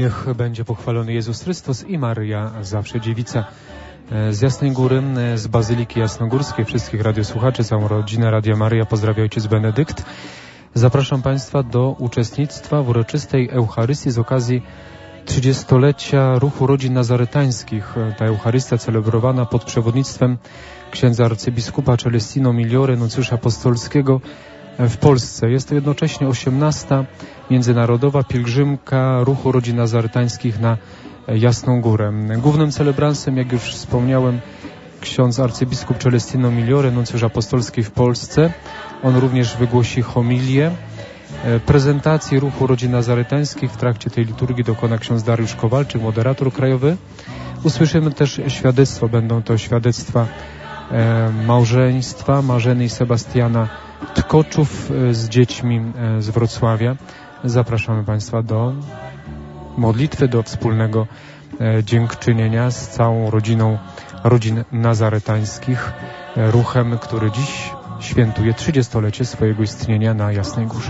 Niech będzie pochwalony Jezus Chrystus i Maryja zawsze Dziewica. Z Jasnej Góry, z Bazyliki Jasnogórskiej, wszystkich radiosłuchaczy, całą rodzinę Radia Maryja pozdrawia ojciec Benedykt. Zapraszam Państwa do uczestnictwa w uroczystej Eucharystii z okazji 30-lecia Ruchu Rodzin Nazaretańskich. Ta Eucharystia celebrowana pod przewodnictwem księdza arcybiskupa Celestino Migliore, nuncjusza apostolskiego w Polsce. Jest to jednocześnie 18. międzynarodowa pielgrzymka Ruchu Rodzin Nazaretańskich na Jasną Górę. Głównym celebransem, jak już wspomniałem, ksiądz arcybiskup Celestino Migliore, nuncjusz apostolski w Polsce. On również wygłosi homilię. Prezentacji Ruchu Rodzin Nazaretańskich w trakcie tej liturgii dokona ksiądz Dariusz Kowalczyk, moderator krajowy. Usłyszymy też świadectwo. Będą to świadectwa małżeństwa Marzeny i Sebastiana Tkoczów z dziećmi z Wrocławia. Zapraszamy Państwa do modlitwy, do wspólnego dziękczynienia z całą rodziną rodzin nazaretańskich, ruchem, który dziś świętuje 30-lecie swojego istnienia na Jasnej Górze.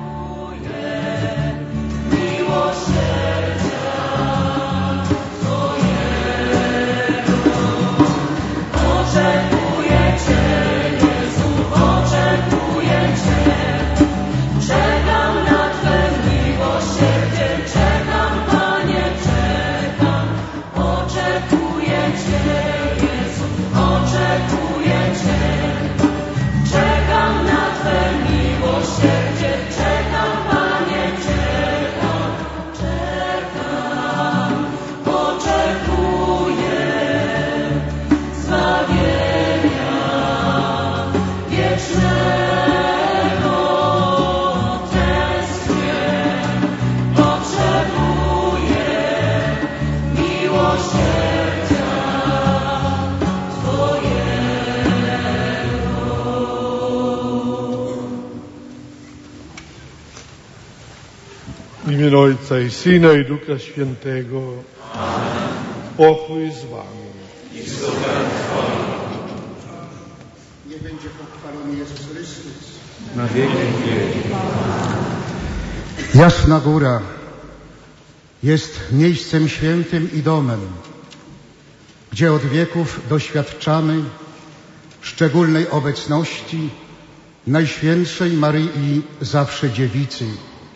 W imię Ojca i Syna i Ducha Świętego. Amen. Pokój z wami. I z duchem twoim. Niech będzie pochwalony Jezus Chrystus. Na wieki wieków. Jasna Góra jest miejscem świętym i domem, gdzie od wieków doświadczamy szczególnej obecności Najświętszej Maryi zawsze Dziewicy.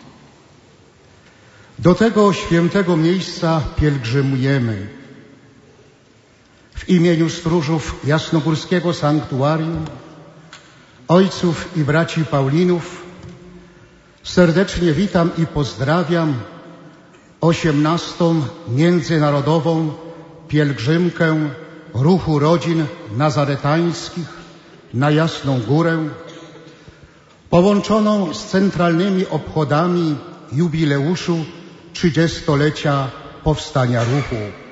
Do tego świętego miejsca pielgrzymujemy. W imieniu stróżów jasnogórskiego sanktuarium, ojców i braci Paulinów, serdecznie witam i pozdrawiam 18. międzynarodową pielgrzymkę Ruchu Rodzin Nazaretańskich na Jasną Górę, połączoną z centralnymi obchodami jubileuszu 30-lecia powstania ruchu.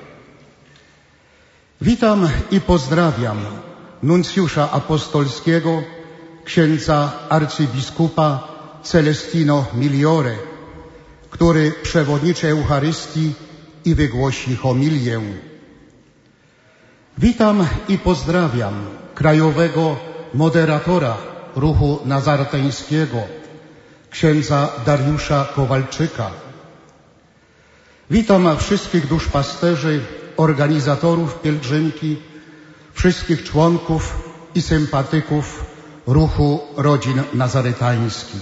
Witam i pozdrawiam nuncjusza apostolskiego, księdza arcybiskupa Celestino Migliore, który przewodniczy Eucharystii i wygłosi homilię. Witam i pozdrawiam krajowego moderatora Ruchu Nazaretańskiego, księdza Dariusza Kowalczyka. Witam wszystkich duszpasterzy, organizatorów pielgrzymki, wszystkich członków i sympatyków Ruchu Rodzin Nazaretańskich.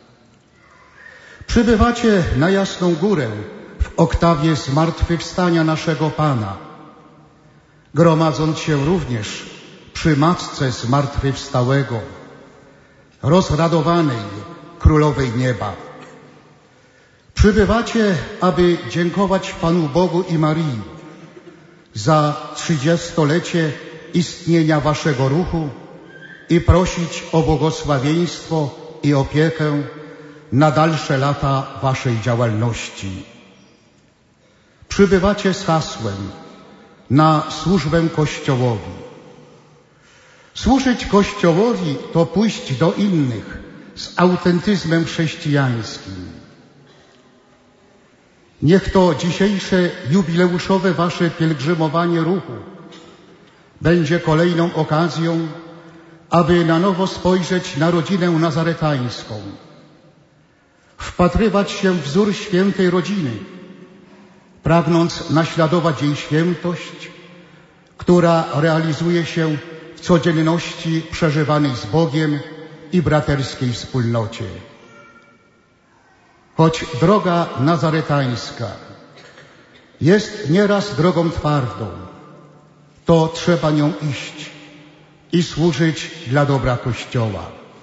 Przybywacie na Jasną Górę w oktawie zmartwychwstania naszego Pana, gromadząc się również przy Matce Zmartwychwstałego, rozradowanej Królowej Nieba. Przybywacie, aby dziękować Panu Bogu i Marii za 30-lecie istnienia waszego ruchu i prosić o błogosławieństwo i opiekę na dalsze lata waszej działalności. Przybywacie z hasłem na służbę Kościołowi. Służyć Kościołowi to pójść do innych z autentyzmem chrześcijańskim. Niech to dzisiejsze jubileuszowe wasze pielgrzymowanie ruchu będzie kolejną okazją, aby na nowo spojrzeć na rodzinę nazaretańską, wpatrywać się w wzór świętej rodziny pragnąc naśladować jej świętość, która realizuje się w codzienności przeżywanej z Bogiem i braterskiej wspólnocie. Choć droga nazaretańska jest nieraz drogą twardą, to trzeba nią iść i służyć dla dobra Kościoła.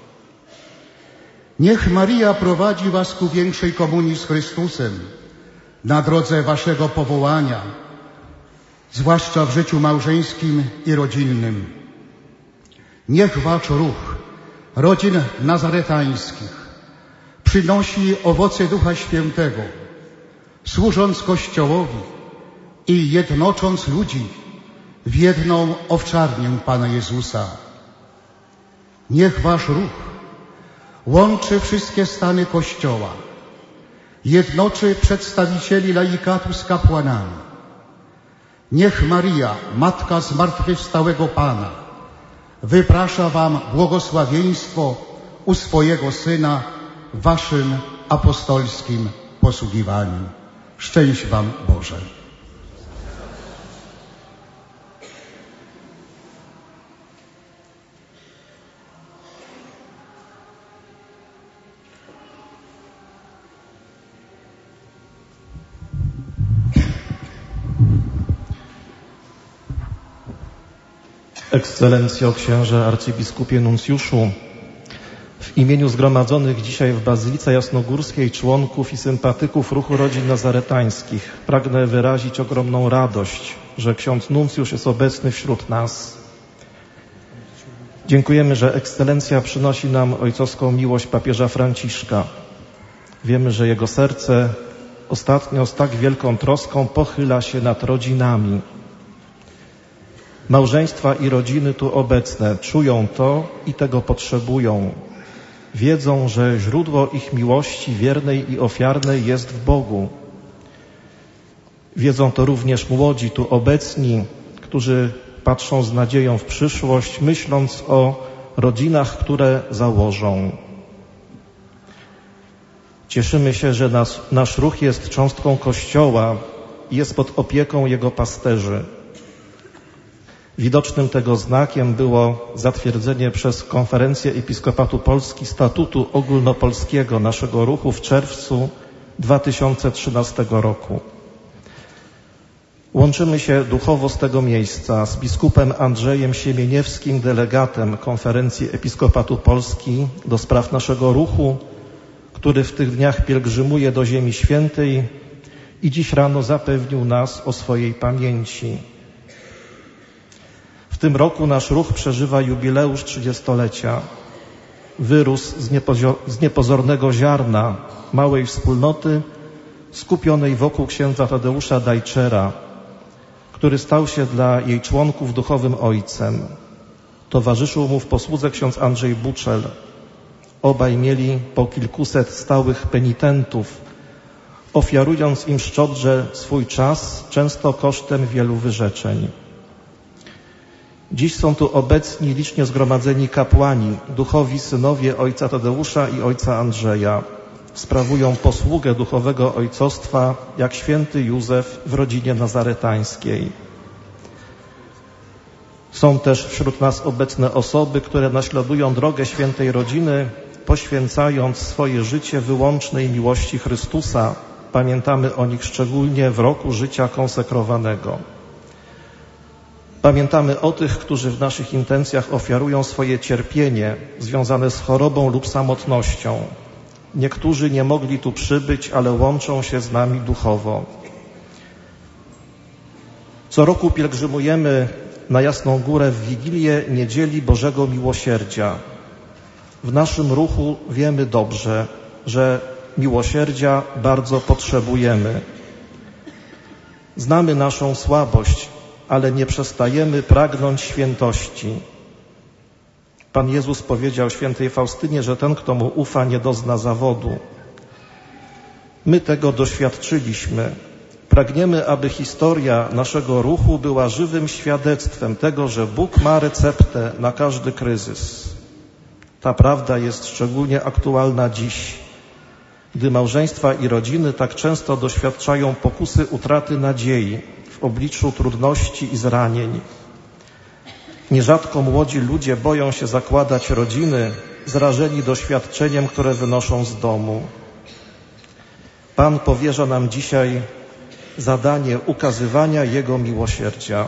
Niech Maria prowadzi was ku większej komunii z Chrystusem na drodze waszego powołania, zwłaszcza w życiu małżeńskim i rodzinnym. Niech wasz ruch rodzin nazaretańskich przynosi owoce Ducha Świętego, służąc Kościołowi i jednocząc ludzi w jedną owczarnię Pana Jezusa. Niech wasz ruch łączy wszystkie stany Kościoła, jednoczy przedstawicieli laikatu z kapłanami. Niech Maria, Matka Zmartwychwstałego Pana, wyprasza wam błogosławieństwo u swojego Syna w waszym apostolskim posługiwaniu. Szczęść wam Boże. Ekscelencjo księże arcybiskupie nuncjuszu, w imieniu zgromadzonych dzisiaj w Bazylice Jasnogórskiej członków i sympatyków Ruchu Rodzin Nazaretańskich pragnę wyrazić ogromną radość, że ksiądz nuncjusz jest obecny wśród nas. Dziękujemy, że ekscelencja przynosi nam ojcowską miłość papieża Franciszka. Wiemy, że jego serce ostatnio z tak wielką troską pochyla się nad rodzinami. Małżeństwa i rodziny tu obecne czują to i tego potrzebują. Wiedzą, że źródło ich miłości wiernej i ofiarnej jest w Bogu. Wiedzą to również młodzi tu obecni, którzy patrzą z nadzieją w przyszłość, myśląc o rodzinach, które założą. Cieszymy się, że nasz ruch jest cząstką Kościoła i jest pod opieką jego pasterzy. Widocznym tego znakiem było zatwierdzenie przez Konferencję Episkopatu Polski statutu ogólnopolskiego naszego ruchu w czerwcu 2013 roku. Łączymy się duchowo z tego miejsca z biskupem Andrzejem Siemieniewskim, delegatem Konferencji Episkopatu Polski do spraw naszego ruchu, który w tych dniach pielgrzymuje do Ziemi Świętej i dziś rano zapewnił nas o swojej pamięci. W tym roku nasz ruch przeżywa jubileusz 30-lecia. Wyrósł z niepozornego ziarna małej wspólnoty skupionej wokół księdza Tadeusza Dajczera, który stał się dla jej członków duchowym ojcem. Towarzyszył mu w posłudze ksiądz Andrzej Buczel. Obaj mieli po kilkuset stałych penitentów, ofiarując im szczodrze swój czas, często kosztem wielu wyrzeczeń. Dziś są tu obecni licznie zgromadzeni kapłani, duchowi synowie ojca Tadeusza i ojca Andrzeja. Sprawują posługę duchowego ojcostwa jak święty Józef w rodzinie nazaretańskiej. Są też wśród nas obecne osoby, które naśladują drogę świętej rodziny, poświęcając swoje życie wyłącznej miłości Chrystusa. Pamiętamy o nich szczególnie w roku życia konsekrowanego. Pamiętamy o tych, którzy w naszych intencjach ofiarują swoje cierpienie związane z chorobą lub samotnością. Niektórzy nie mogli tu przybyć, ale łączą się z nami duchowo. Co roku pielgrzymujemy na Jasną Górę w Wigilię Niedzieli Bożego Miłosierdzia. W naszym ruchu wiemy dobrze, że miłosierdzia bardzo potrzebujemy. Znamy naszą słabość, ale nie przestajemy pragnąć świętości. Pan Jezus powiedział świętej Faustynie, że ten, kto mu ufa, nie dozna zawodu. My tego doświadczyliśmy. Pragniemy, aby historia naszego ruchu była żywym świadectwem tego, że Bóg ma receptę na każdy kryzys. Ta prawda jest szczególnie aktualna dziś, gdy małżeństwa i rodziny tak często doświadczają pokusy utraty nadziei w obliczu trudności i zranień. Nierzadko młodzi ludzie boją się zakładać rodziny, zrażeni doświadczeniem, które wynoszą z domu. Pan powierza nam dzisiaj zadanie ukazywania Jego miłosierdzia.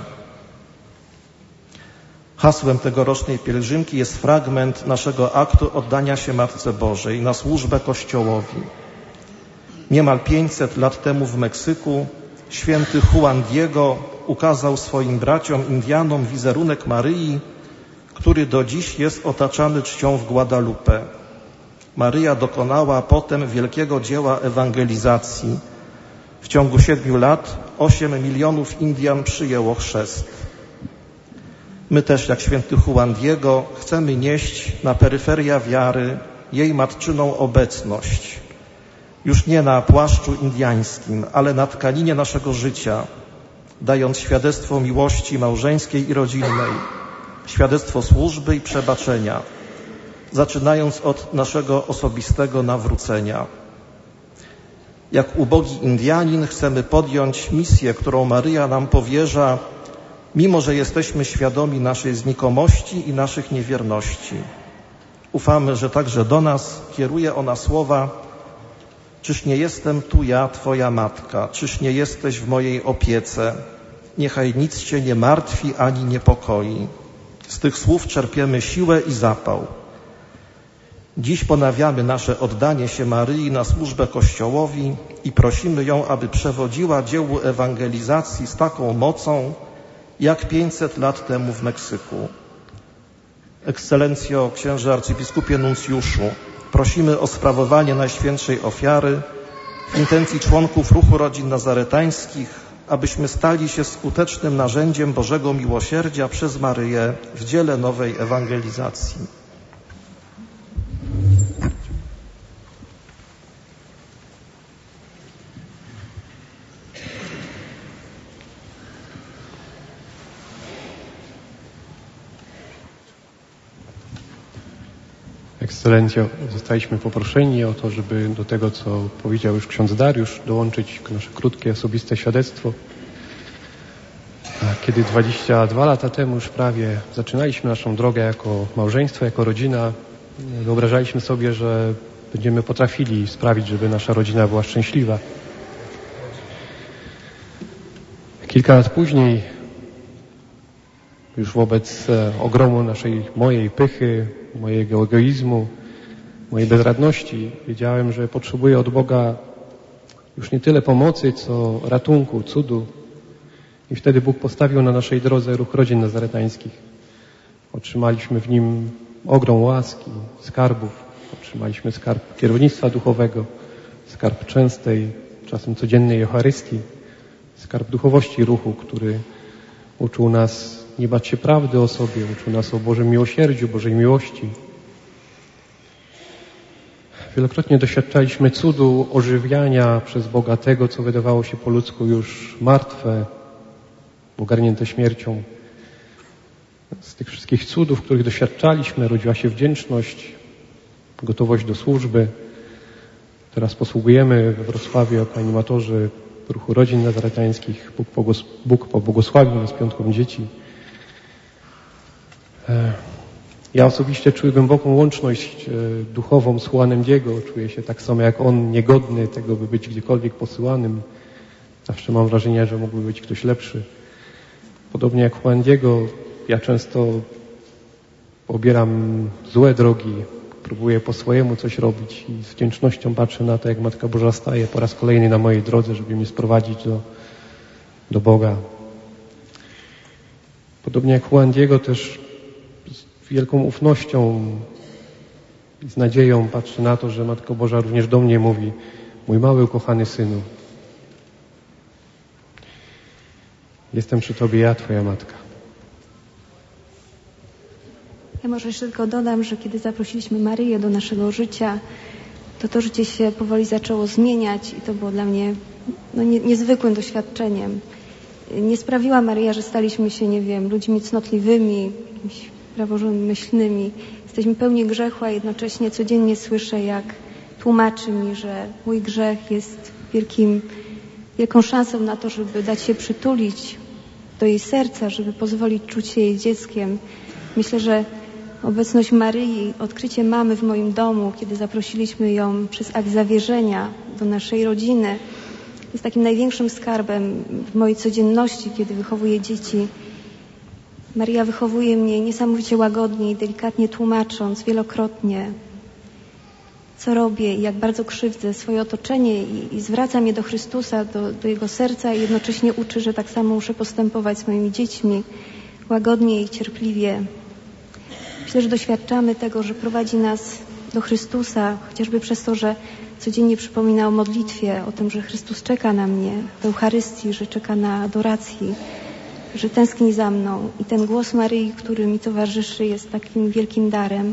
Hasłem tegorocznej pielgrzymki jest fragment naszego aktu oddania się Matce Bożej na służbę Kościołowi. Niemal 500 lat temu w Meksyku święty Juan Diego ukazał swoim braciom Indianom wizerunek Maryi, który do dziś jest otaczany czcią w Guadalupe. Maryja dokonała potem wielkiego dzieła ewangelizacji. W ciągu 7 lat 8 milionów Indian przyjęło chrzest. My też, jak święty Juan Diego, chcemy nieść na peryferia wiary jej matczyną obecność. Już nie na płaszczu indiańskim, ale na tkaninie naszego życia, dając świadectwo miłości małżeńskiej i rodzinnej, świadectwo służby i przebaczenia, zaczynając od naszego osobistego nawrócenia. Jak ubogi Indianin chcemy podjąć misję, którą Maryja nam powierza, mimo że jesteśmy świadomi naszej znikomości i naszych niewierności. Ufamy, że także do nas kieruje ona słowa: czyż nie jestem tu ja, Twoja matka, czyż nie jesteś w mojej opiece, niechaj nic Cię nie martwi ani niepokoi. Z tych słów czerpiemy siłę i zapał. Dziś ponawiamy nasze oddanie się Maryi na służbę Kościołowi i prosimy ją, aby przewodziła dziełu ewangelizacji z taką mocą, jak 500 lat temu w Meksyku. Ekscelencjo, księże arcybiskupie nuncjuszu, prosimy o sprawowanie Najświętszej Ofiary w intencji członków Ruchu Rodzin Nazaretańskich, abyśmy stali się skutecznym narzędziem Bożego Miłosierdzia przez Maryję w dziele nowej ewangelizacji. Ekscelencjo, zostaliśmy poproszeni o to, żeby do tego, co powiedział już ksiądz Dariusz, dołączyć nasze krótkie, osobiste świadectwo. Kiedy 22 lata temu już prawie zaczynaliśmy naszą drogę jako małżeństwo, jako rodzina, wyobrażaliśmy sobie, że będziemy potrafili sprawić, żeby nasza rodzina była szczęśliwa. Kilka lat później, już wobec ogromu mojej pychy, mojego egoizmu, mojej bezradności, wiedziałem, że potrzebuję od Boga już nie tyle pomocy, co ratunku, cudu. I wtedy Bóg postawił na naszej drodze Ruch Rodzin Nazaretańskich. Otrzymaliśmy w nim ogrom łaski, skarbów. Otrzymaliśmy skarb kierownictwa duchowego, skarb częstej, czasem codziennej Eucharystii, skarb duchowości ruchu, który uczył nas nie bać się prawdy o sobie, uczył nas o Bożym miłosierdziu, Bożej miłości. Wielokrotnie doświadczaliśmy cudu ożywiania przez Boga tego, co wydawało się po ludzku już martwe, ogarnięte śmiercią. Z tych wszystkich cudów, których doświadczaliśmy, rodziła się wdzięczność, gotowość do służby. Teraz posługujemy we Wrocławiu jako animatorzy Ruchu Rodzin Nazaretańskich. Bóg pobłogosławił nas piątką dzieci. Ja osobiście czuję głęboką łączność duchową z Juanem Diego. Czuję się tak samo jak on, niegodny tego, by być gdziekolwiek posyłanym. Zawsze mam wrażenie, że mógłby być ktoś lepszy. Podobnie jak Juan Diego, ja często obieram złe drogi, próbuję po swojemu coś robić i z wdzięcznością patrzę na to, jak Matka Boża staje po raz kolejny na mojej drodze, żeby mnie sprowadzić do Boga. Podobnie jak Juan Diego, też z wielką ufnością i z nadzieją patrzę na to, że Matka Boża również do mnie mówi: mój mały, ukochany synu, jestem przy Tobie, ja, Twoja Matka. Ja może jeszcze tylko dodam, że kiedy zaprosiliśmy Maryję do naszego życia, to życie się powoli zaczęło zmieniać i to było dla mnie niezwykłym doświadczeniem. Nie sprawiła Maryja, że staliśmy się, ludźmi cnotliwymi, praworządmyślnymi. Jesteśmy pełni grzechu, a jednocześnie codziennie słyszę, jak tłumaczy mi, że mój grzech jest wielką szansą na to, żeby dać się przytulić do jej serca, żeby pozwolić czuć się jej dzieckiem. Myślę, że obecność Maryi, odkrycie mamy w moim domu, kiedy zaprosiliśmy ją przez akt zawierzenia do naszej rodziny, jest takim największym skarbem w mojej codzienności, kiedy wychowuję dzieci. Maria wychowuje mnie niesamowicie łagodnie i delikatnie tłumacząc wielokrotnie, co robię i jak bardzo krzywdzę swoje otoczenie i zwraca mnie do Chrystusa, do Jego serca i jednocześnie uczy, że tak samo muszę postępować z moimi dziećmi łagodnie i cierpliwie. Myślę, że doświadczamy tego, że prowadzi nas do Chrystusa, chociażby przez to, że codziennie przypomina o modlitwie, o tym, że Chrystus czeka na mnie w Eucharystii, że czeka na adoracji, że tęskni za mną. I ten głos Maryi, który mi towarzyszy, jest takim wielkim darem.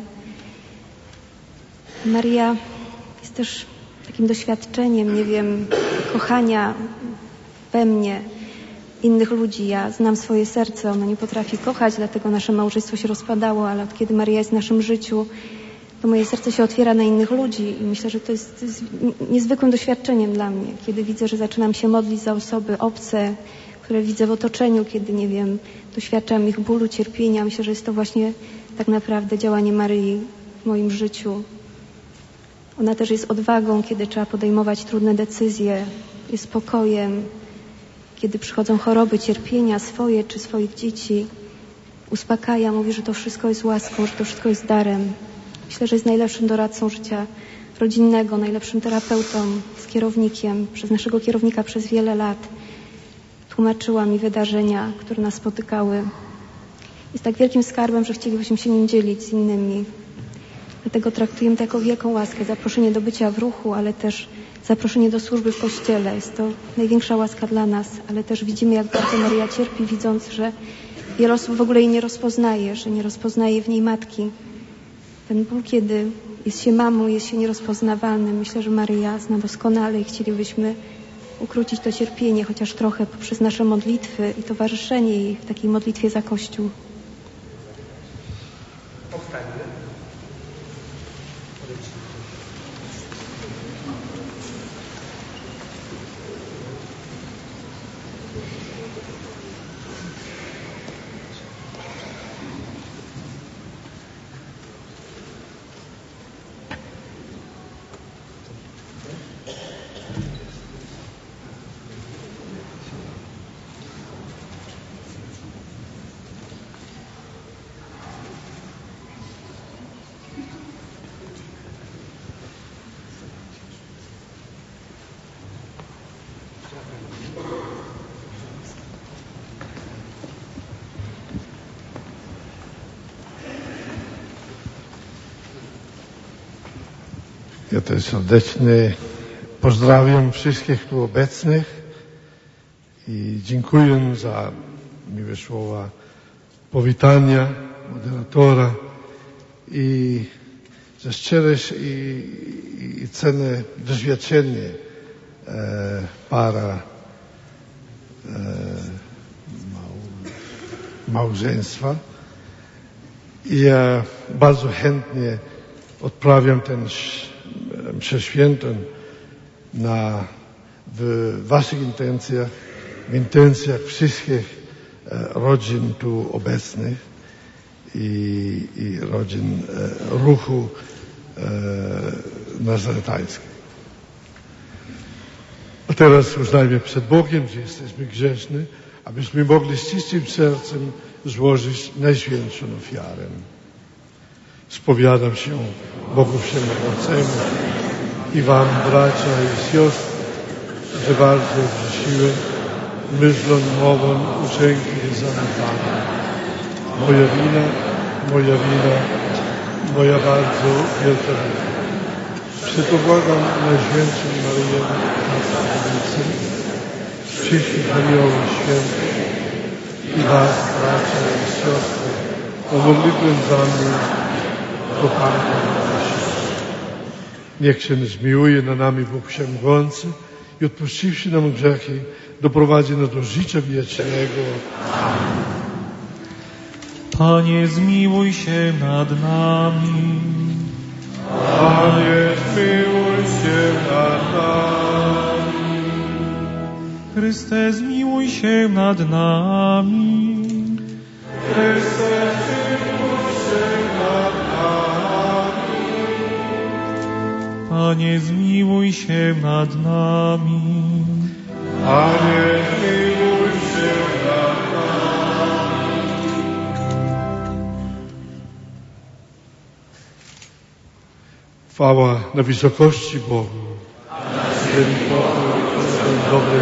Maria jest też takim doświadczeniem, nie wiem, kochania we mnie innych ludzi. Ja znam swoje serce, ono nie potrafi kochać, dlatego nasze małżeństwo się rozpadało, ale od kiedy Maria jest w naszym życiu, to moje serce się otwiera na innych ludzi i myślę, że to jest niezwykłym doświadczeniem dla mnie, kiedy widzę, że zaczynam się modlić za osoby obce, które widzę w otoczeniu, kiedy, nie wiem, doświadczam ich bólu, cierpienia. Myślę, że jest to właśnie tak naprawdę działanie Maryi w moim życiu. Ona też jest odwagą, kiedy trzeba podejmować trudne decyzje, jest spokojem, kiedy przychodzą choroby, cierpienia swoje czy swoich dzieci. Uspokaja, mówi, że to wszystko jest łaską, że to wszystko jest darem. Myślę, że jest najlepszym doradcą życia rodzinnego, najlepszym terapeutą, jest kierownikiem, przez naszego kierownika przez wiele lat. Tłumaczyła mi wydarzenia, które nas spotykały. Jest tak wielkim skarbem, że chcielibyśmy się nim dzielić z innymi. Dlatego traktujemy to jako wielką łaskę, zaproszenie do bycia w ruchu, ale też zaproszenie do służby w Kościele. Jest to największa łaska dla nas, ale też widzimy, jak bardzo Maria cierpi, widząc, że wiele osób w ogóle jej nie rozpoznaje, że nie rozpoznaje w niej matki. Ten ból, kiedy jest się mamą, jest się nierozpoznawalnym. Myślę, że Maryja zna doskonale i chcielibyśmy ukrócić to cierpienie chociaż trochę poprzez nasze modlitwy i towarzyszenie jej w takiej modlitwie za Kościół. Ja też serdecznie pozdrawiam wszystkich tu obecnych i dziękuję za miłe słowa powitania moderatora i za szczere i cenne doświadczenie para małżeństwa. I ja bardzo chętnie odprawiam ten mszę świętą w waszych intencjach, w intencjach wszystkich rodzin tu obecnych i rodzin ruchu nazaretańskiego. A teraz uznajmy przed Bogiem, że jesteśmy grzeszni, abyśmy mogli z czystym sercem złożyć najświętszą ofiarę. Spowiadam się Bogu Wszechmogącemu i wam, bracia i siostry, że bardzo grzeszyłem myślą, mową, uczynkiem i zaniedbaniem. Moja wina, moja bardzo wielka wina. Przetobłagam Najświętszą Maryję, Matkę Bożą, wszystkich aniołów świętych i was, bracia i siostry, o modlitwę za mnie, do Pana naszego. Niech się zmiłuje na nami Bóg Wszechmogący i odpuściwszy nam grzechy, doprowadzi nas do życia wiecznego. Amen. Panie, zmiłuj się nad nami. Panie, zmiłuj się nad nami. Chryste, zmiłuj się nad nami. Chryste, zmiłuj się nad nami. Panie, zmiłuj się nad nami. Panie, zmiłuj się nad nami. Chwała na wysokości Bogu. Ziemi pokój, dobry.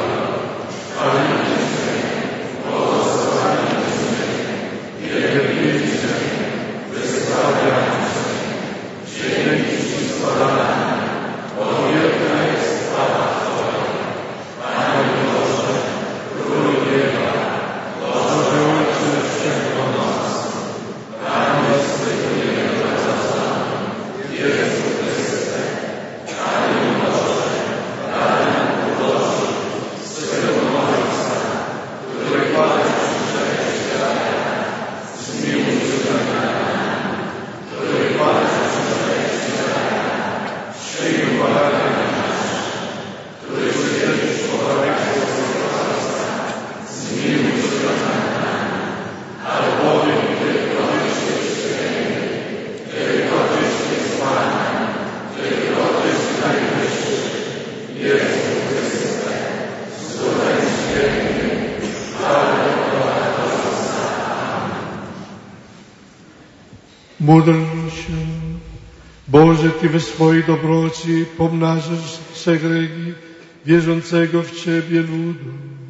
Módl się, Boże, Ty we swojej dobroci pomnażasz segregi wierzącego w Ciebie ludu.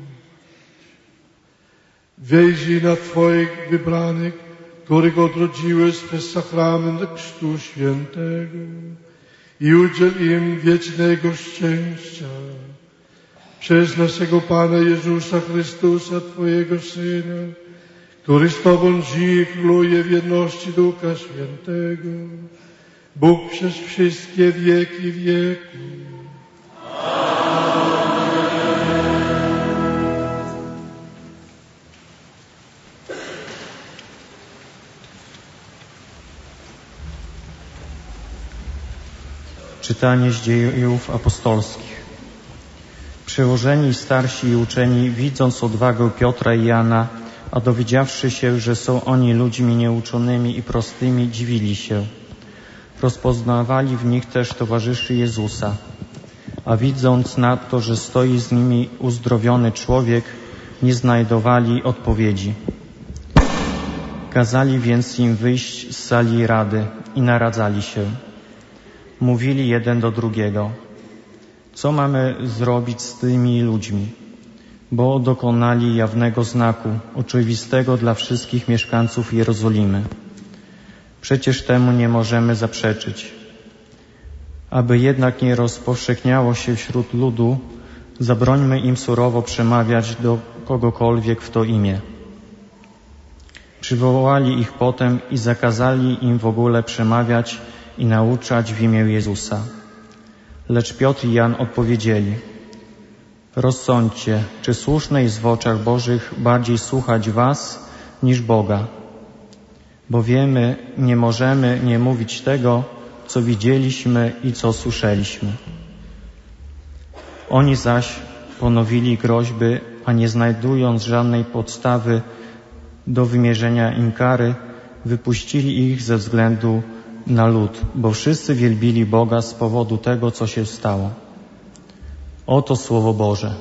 Wejrzyj na Twoich wybranych, których odrodziłeś przez sakrament Chrztu Świętego i udziel im wiecznego szczęścia. Przez naszego Pana Jezusa Chrystusa, Twojego Syna, który z Tobą żyje i króluje w jedności Ducha Świętego, Bóg przez wszystkie wieki wieków. Czytanie z Dziejów Apostolskich. Przełożeni, starsi i uczeni, widząc odwagę Piotra i Jana, a dowiedziawszy się, że są oni ludźmi nieuczonymi i prostymi, dziwili się. Rozpoznawali w nich też towarzyszy Jezusa, a widząc na to, że stoi z nimi uzdrowiony człowiek, nie znajdowali odpowiedzi. Kazali więc im wyjść z sali rady i naradzali się. Mówili jeden do drugiego: co mamy zrobić z tymi ludźmi? Bo dokonali jawnego znaku, oczywistego dla wszystkich mieszkańców Jerozolimy. Przecież temu nie możemy zaprzeczyć. Aby jednak nie rozpowszechniało się wśród ludu, zabrońmy im surowo przemawiać do kogokolwiek w to imię. Przywołali ich potem i zakazali im w ogóle przemawiać i nauczać w imię Jezusa. Lecz Piotr i Jan odpowiedzieli: rozsądźcie, czy słuszne jest w oczach Bożych bardziej słuchać was niż Boga? Bo wiemy, nie możemy nie mówić tego, co widzieliśmy i co słyszeliśmy. Oni zaś ponowili groźby, a nie znajdując żadnej podstawy do wymierzenia im kary, wypuścili ich ze względu na lud, bo wszyscy wielbili Boga z powodu tego, co się stało. Oto Słowo Boże.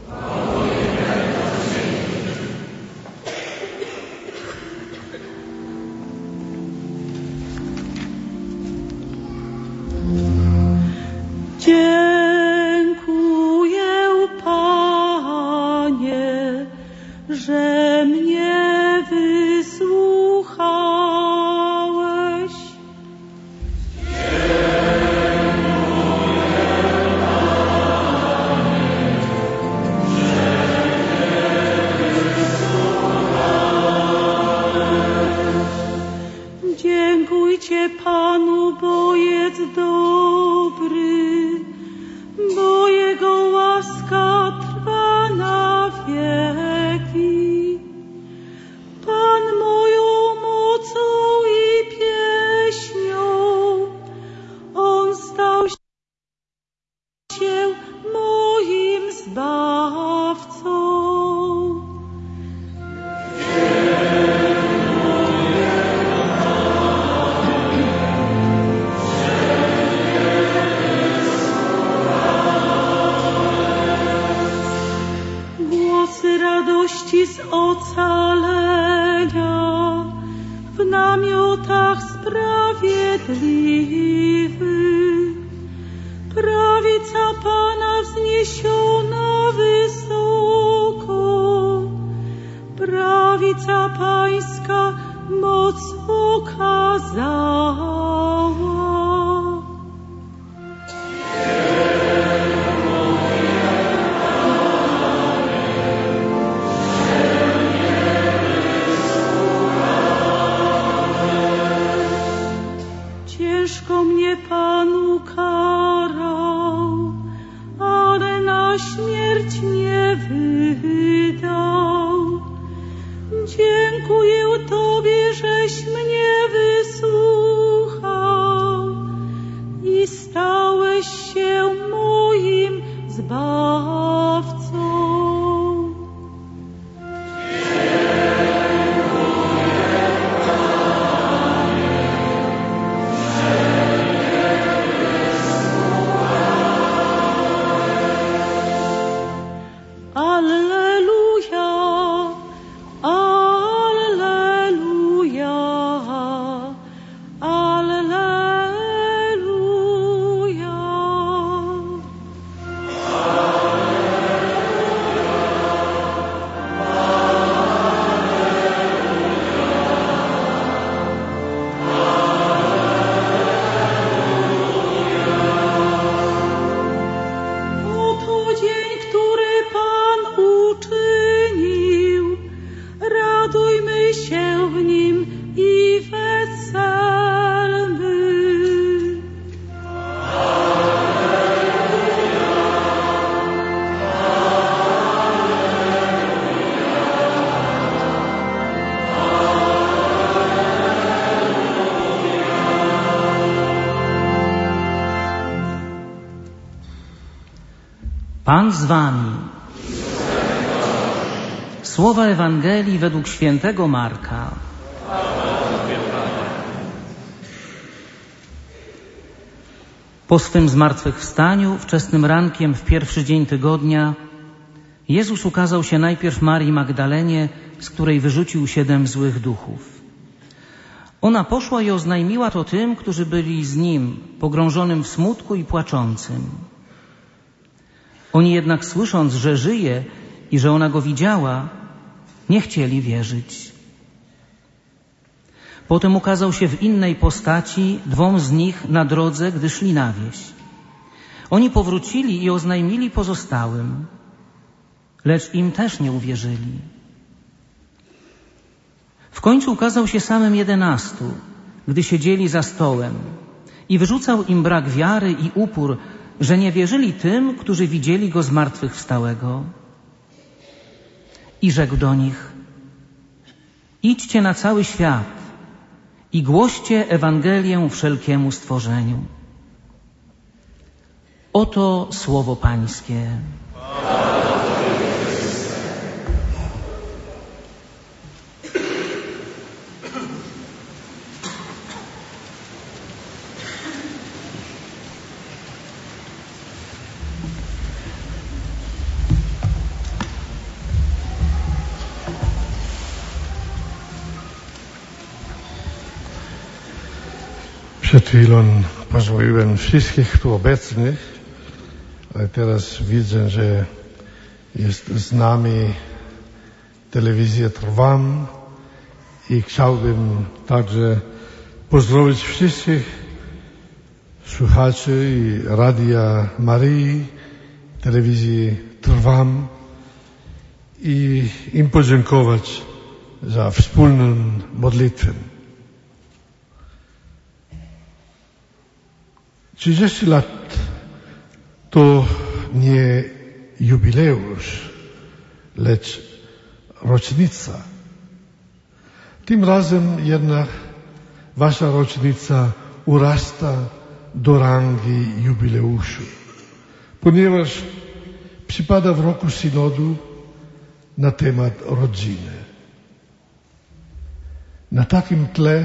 Dziękuję, Panie, że mnie wysłuchałeś. Dziękujcie Panu, bo jest dobry, bo Jego łaska trwa na wieki. nocy radości z ocalenia, w namiotach sprawiedliwych. Prawica Pana wzniesiona wysoko, prawica Pańska moc okazała. Ciężko mnie Pan ukarał, ale na śmierć nie wydał. Dziękuję Tobie, żeś mnie wysłuchał i stałeś się moim zbawcą. Pan z wami. Słowa Ewangelii według świętego Marka. Po swym zmartwychwstaniu, wczesnym rankiem w pierwszy dzień tygodnia, Jezus ukazał się najpierw Marii Magdalenie, z której wyrzucił 7 złych duchów. Ona poszła i oznajmiła to tym, którzy byli z Nim, pogrążonym w smutku i płaczącym. Oni jednak, słysząc, że żyje i że ona go widziała, nie chcieli wierzyć. Potem ukazał się w innej postaci 2 z nich na drodze, gdy szli na wieś. Oni powrócili i oznajmili pozostałym, lecz im też nie uwierzyli. W końcu ukazał się samym 11, gdy siedzieli za stołem, i wyrzucał im brak wiary i upór, że nie wierzyli tym, którzy widzieli go zmartwychwstałego. I rzekł do nich: idźcie na cały świat i głoście Ewangelię wszelkiemu stworzeniu. Oto słowo Pańskie. Przed chwilą pozwoliłem wszystkich tu obecnych, ale teraz widzę, że jest z nami telewizja Trwam i chciałbym także pozdrowić wszystkich słuchaczy i Radia Maryi, telewizji Trwam i im podziękować za wspólną modlitwę. 30 lat to nie jubileusz, lecz rocznica. Tym razem jednak wasza rocznica urasta do rangi jubileuszu, ponieważ przypada w roku synodu na temat rodziny. Na takim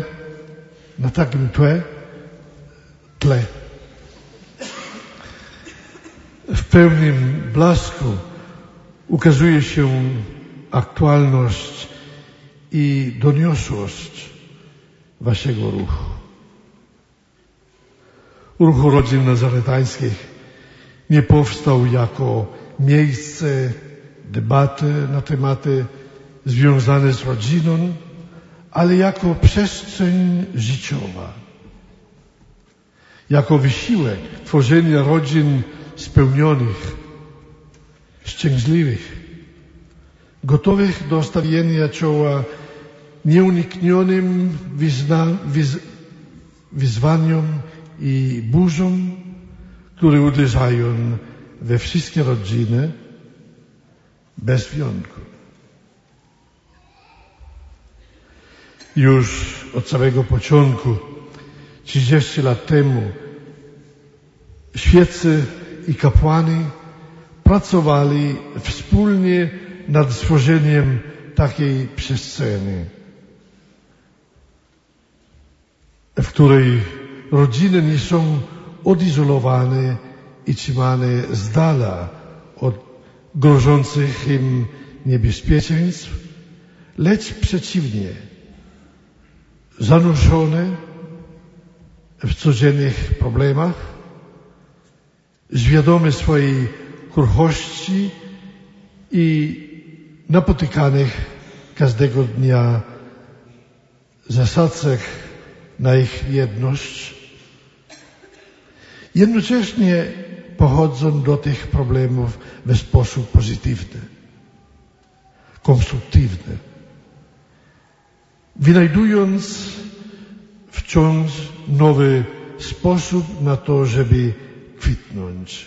tle w pełnym blasku ukazuje się aktualność i doniosłość waszego ruchu. Ruch Rodzin Nazaretańskich nie powstał jako miejsce debaty na tematy związane z rodziną, ale jako przestrzeń życiowa, jako wysiłek tworzenia rodzin spełnionych, szczęśliwych, gotowych do stawienia czoła nieuniknionym wyzwaniom i burzom, które uderzają we wszystkie rodziny bez wyjątku. Już od samego początku, 30 lat temu, świeccy i kapłani pracowali wspólnie nad stworzeniem takiej przestrzeni, w której rodziny nie są odizolowane i trzymane z dala od grożących im niebezpieczeństw, lecz przeciwnie, zanurzone w codziennych problemach, świadome swojej kruchości i napotykanych każdego dnia zasadach na ich jedność, jednocześnie podchodzą do tych problemów w sposób pozytywny, konstruktywny, wynajdując wciąż nowy sposób na to, żeby kwitnąć.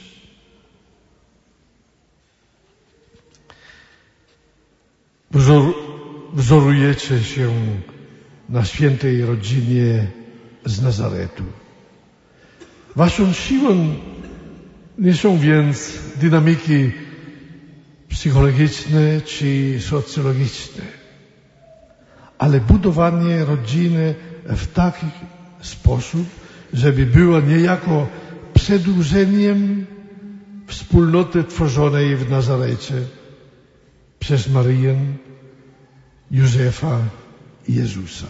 Wzorujecie się na świętej rodzinie z Nazaretu. Waszą siłą nie są więc dynamiki psychologiczne czy socjologiczne, ale budowanie rodziny w taki sposób, żeby była niejako przedłużeniem wspólnoty tworzonej w Nazarecie przez Maryję, Józefa i Jezusa.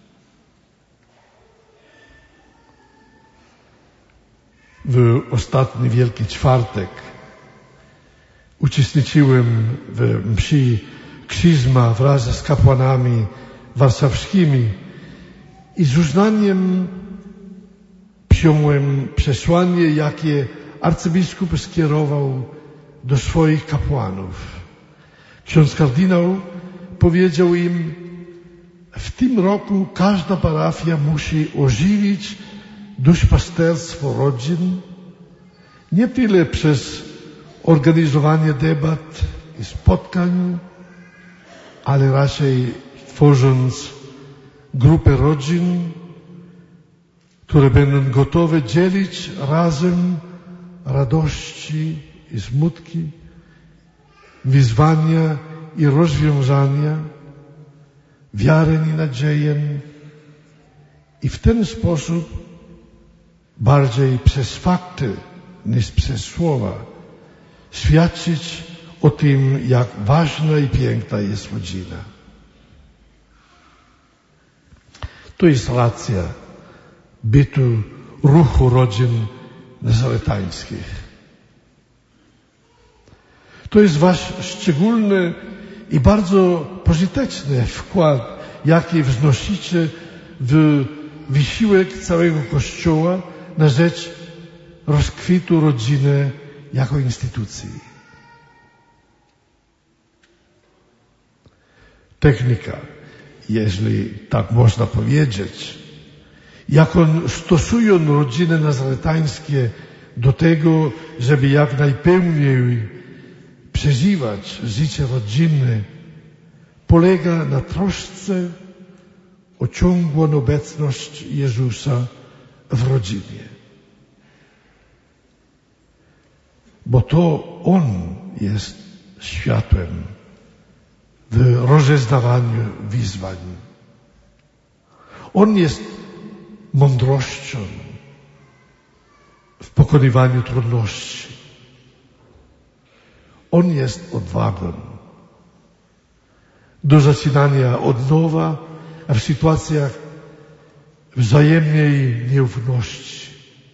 W ostatni Wielki Czwartek uczestniczyłem w mszy Krzyżma wraz z kapłanami warszawskimi i z uznaniem przyjąłem przesłanie, jakie arcybiskup skierował do swoich kapłanów. Ksiądz kardynał powiedział im: w tym roku każda parafia musi ożywić duszpasterstwo rodzin, nie tyle przez organizowanie debat i spotkań, ale raczej tworząc grupę rodzin, które będą gotowe dzielić razem radości i smutki, wyzwania i rozwiązania, wiarę i nadzieję i w ten sposób bardziej przez fakty niż przez słowa świadczyć o tym, jak ważna i piękna jest rodzina. To jest racja bytu ruchu rodzin nazaretańskich. To jest wasz szczególny i bardzo pożyteczny wkład, jaki wnosicie w wysiłek całego Kościoła na rzecz rozkwitu rodziny jako instytucji. Technika, jeżeli tak można powiedzieć, jaką stosują rodziny nazaretańskie do tego, żeby jak najpełniej przeżywać życie rodzinne, polega na trosce o ciągłą obecność Jezusa w rodzinie. Bo to On jest światłem w rozeznawaniu wyzwań. On jest mądrością w pokonywaniu trudności. On jest odwagą do zaczynania od nowa, a w sytuacjach wzajemnej nieufności.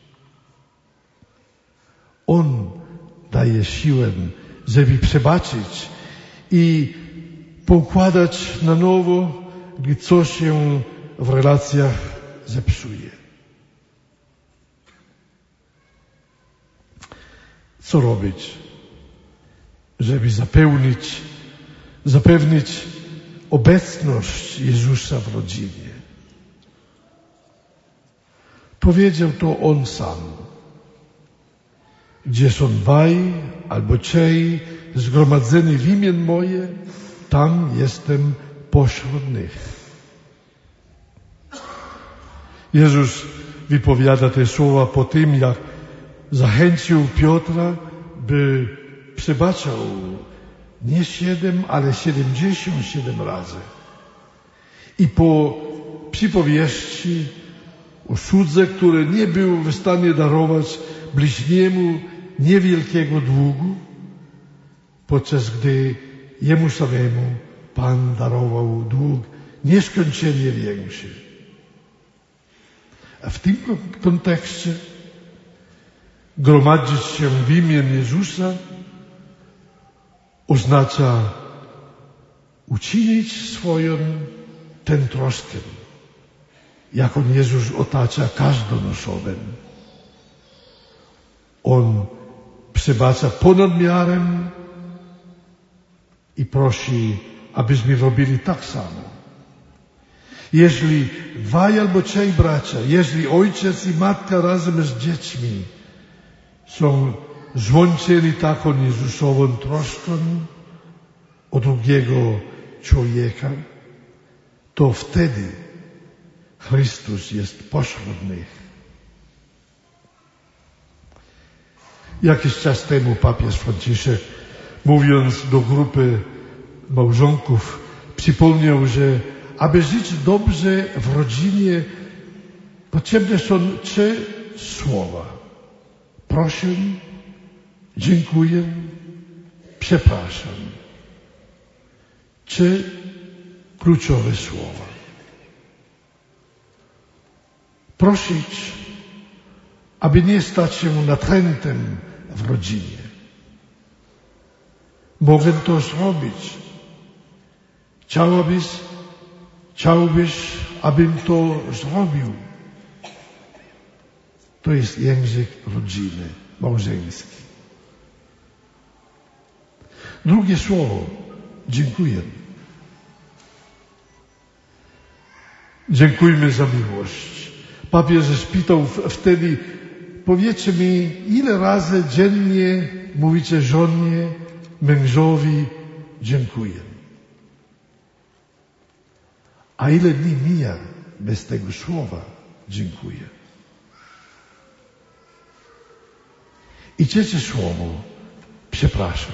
On daje siłę, żeby przebaczyć i poukładać na nowo, gdy coś się w relacjach zepsuje. Co robić, żeby zapewnić obecność Jezusa w rodzinie? Powiedział to On sam. Gdzie są dwaj albo trzej zgromadzeni w imię moje, tam jestem pośród nich. Jezus wypowiada te słowa po tym, jak zachęcił Piotra, by przebaczał nie 7, ale 77 razy. I po przypowieści o słudze, który nie był w stanie darować bliźniemu niewielkiego długu, podczas gdy jemu samemu Pan darował dług nieskończenie większy. A w tym kontekście gromadzić się w imię Jezusa oznacza uczynić swoją tę troskę, jaką Jezus otacza każdą osobę. On przebacza ponad miarę i prosi, abyśmy robili tak samo. Jeśli dwaj albo trzej bracia, jeśli ojciec i matka razem z dziećmi są złączeni taką Jezusową troską o drugiego człowieka, to wtedy Chrystus jest pośród nich. Jakiś czas temu papież Franciszek, mówiąc do grupy małżonków, przypomniał, że aby żyć dobrze w rodzinie, potrzebne są 3 słowa. Proszę, dziękuję, przepraszam. 3 kluczowe słowa. Prosić, aby nie stać się natrętem w rodzinie. Mogę to zrobić. Chciałbyś, abym to zrobił. To jest język rodziny, małżeński. Drugie słowo, dziękuję. Dziękujmy za miłość. Papież spytał wtedy, powiedzcie mi, ile razy dziennie mówicie żonie, mężowi dziękuję. A ile dni mija bez tego słowa dziękuję. I trzecie słowo, przepraszam.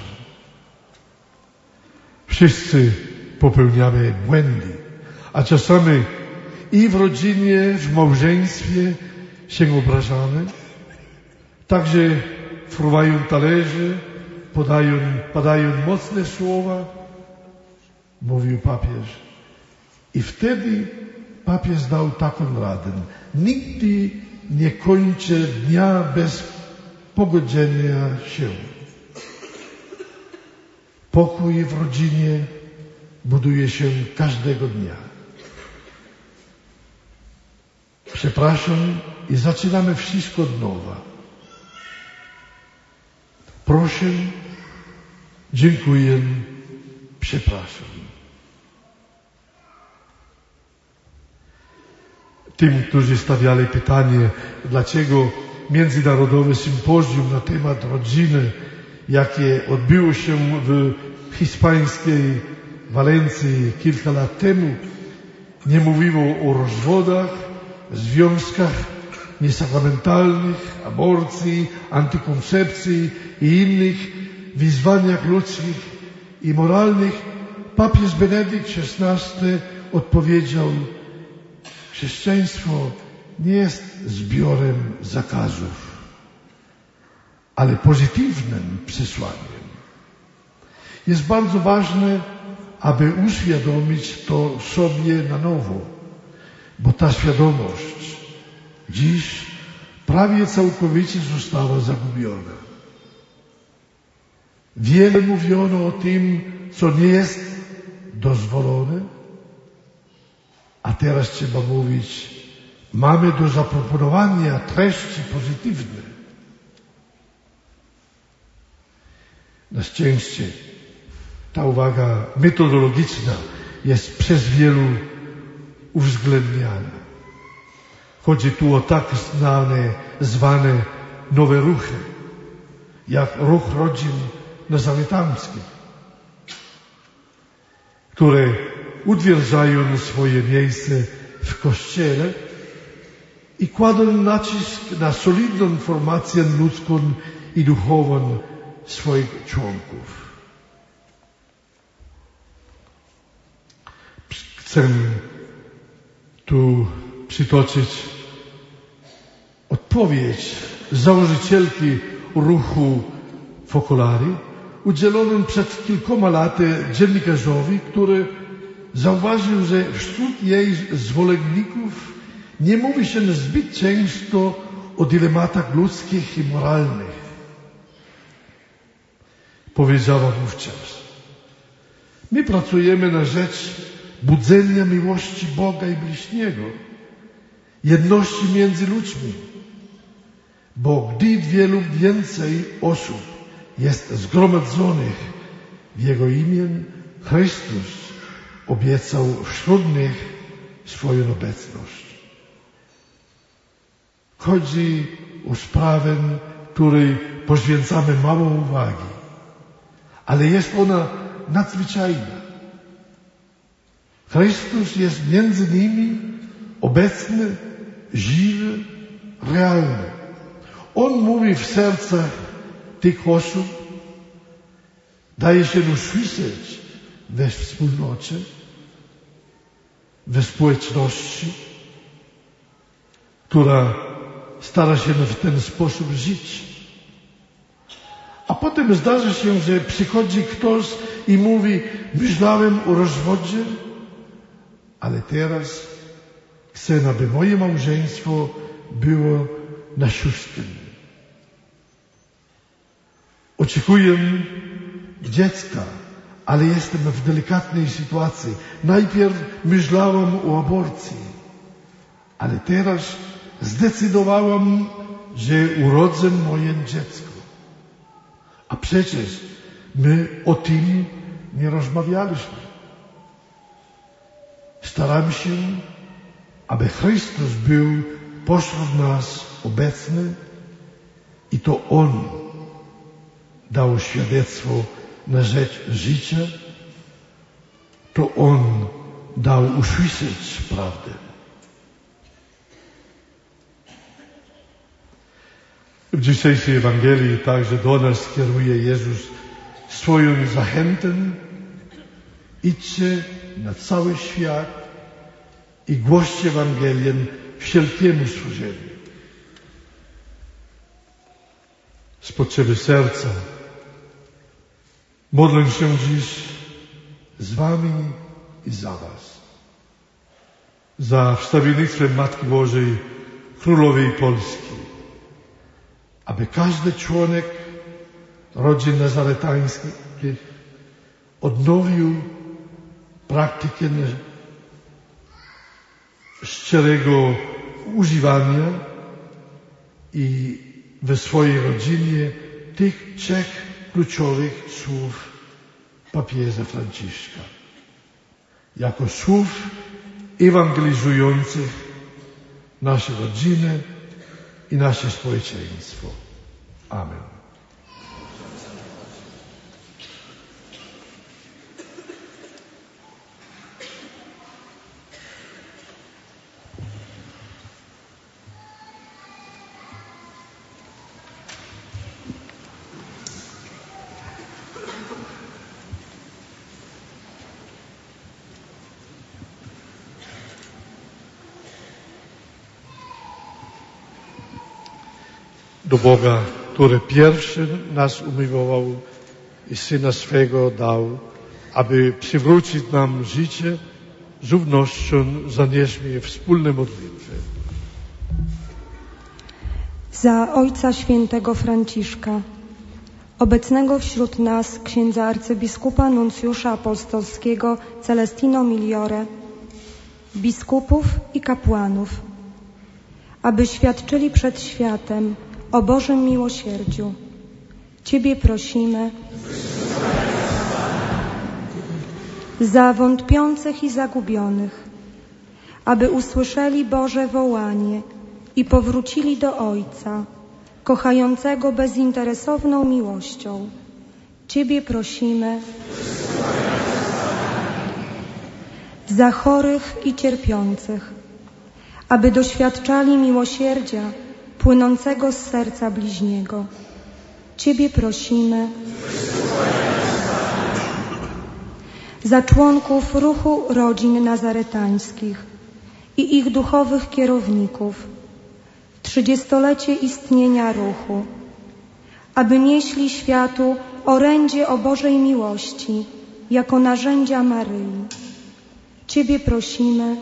Wszyscy popełniamy błędy, a czasami i w rodzinie, w małżeństwie się obrażamy. Także fruwają talerze, padają mocne słowa, mówił papież. I wtedy papież dał taką radę. Nigdy nie kończę dnia bez pogodzenia się. Pokój w rodzinie buduje się każdego dnia. Przepraszam i zaczynamy wszystko od nowa. Proszę, dziękuję, przepraszam. Tym, którzy stawiali pytanie, dlaczego międzynarodowe sympozjum na temat rodziny, jakie odbyło się w hiszpańskiej Walencji kilka lat temu, nie mówiło o rozwodach, związkach niesakramentalnych, aborcji, antykoncepcji i innych wyzwaniach ludzkich i moralnych, papież Benedykt XVI odpowiedział: chrześcijaństwo nie jest zbiorem zakazów, ale pozytywnym przesłaniem. Jest bardzo ważne, aby uświadomić to sobie na nowo, bo ta świadomość dziś prawie całkowicie została zagubiona. Wiele mówiono o tym, co nie jest dozwolone, a teraz trzeba mówić, mamy do zaproponowania treści pozytywne. Na szczęście ta uwaga metodologiczna jest przez wielu uwzględniana. Chodzi tu o tak zwane nowe ruchy, jak ruch rodzin nazaretanckich, które utwierdzają swoje miejsce w Kościele i kładą nacisk na solidną formację ludzką i duchową swoich członków. Chcę tu przytoczyć odpowiedź założycielki ruchu Focolari, udzieloną przed kilkoma laty dziennikarzowi, który zauważył, że wśród jej zwolenników nie mówi się zbyt często o dylematach ludzkich i moralnych. Powiedziała wówczas: my pracujemy na rzecz budzenia miłości Boga i bliźniego, jedności między ludźmi, bo gdy dwie lub więcej osób jest zgromadzonych w Jego imię, Chrystus obiecał wśród nich swoją obecność. Chodzi o sprawę, której poświęcamy mało uwagi, ale jest ona nadzwyczajna. Chrystus jest między nimi obecny, żywy, realny. On mówi w sercach tych osób, daje się usłyszeć we wspólnocie, we społeczności, która stara się w ten sposób żyć. A potem zdarza się, że przychodzi ktoś i mówi: myślałem o rozwodzie, ale teraz chcę, aby moje małżeństwo było na sióstym. Oczekuję dziecka, ale jestem w delikatnej sytuacji. Najpierw myślałam o aborcji, ale teraz zdecydowałam, że urodzę moje dziecko. A przecież my o tym nie rozmawialiśmy. Staram się, aby Chrystus był pośród nas obecny i to On dał świadectwo na rzecz życia, to On dał usłyszeć prawdę. W dzisiejszej Ewangelii także do nas kieruje Jezus swoją zachętę: idźcie na cały świat i głoście Ewangelię wszelkiemu stworzeniu. Z potrzeby serca modlę się dziś z wami i za was. Za wstawiennictwem Matki Bożej Królowej Polski, aby każdy członek rodzin nazaretańskich odnowił praktykę szczerego używania i we swojej rodzinie tych trzech kluczowych słów papieża Franciszka, jako słów ewangelizujących nasze rodziny i nasze społeczeństwo. Amen. Do Boga, który pierwszy nas umiłował, i Syna swego dał, aby przywrócić nam życie, z ufnością zanieśmy wspólne modlitwy. Za Ojca Świętego Franciszka, obecnego wśród nas księdza arcybiskupa nuncjusza apostolskiego Celestino Migliore, biskupów i kapłanów, aby świadczyli przed światem o Bożym miłosierdziu. Ciebie prosimy. Za wątpiących i zagubionych, aby usłyszeli Boże wołanie i powrócili do Ojca, kochającego bezinteresowną miłością. Ciebie prosimy. Za chorych i cierpiących, aby doświadczali miłosierdzia płynącego z serca bliźniego. Ciebie prosimy. Za członków ruchu rodzin nazaretańskich i ich duchowych kierowników, 30-lecie istnienia ruchu, aby nieśli światu orędzie o Bożej miłości jako narzędzia Maryi. Ciebie prosimy.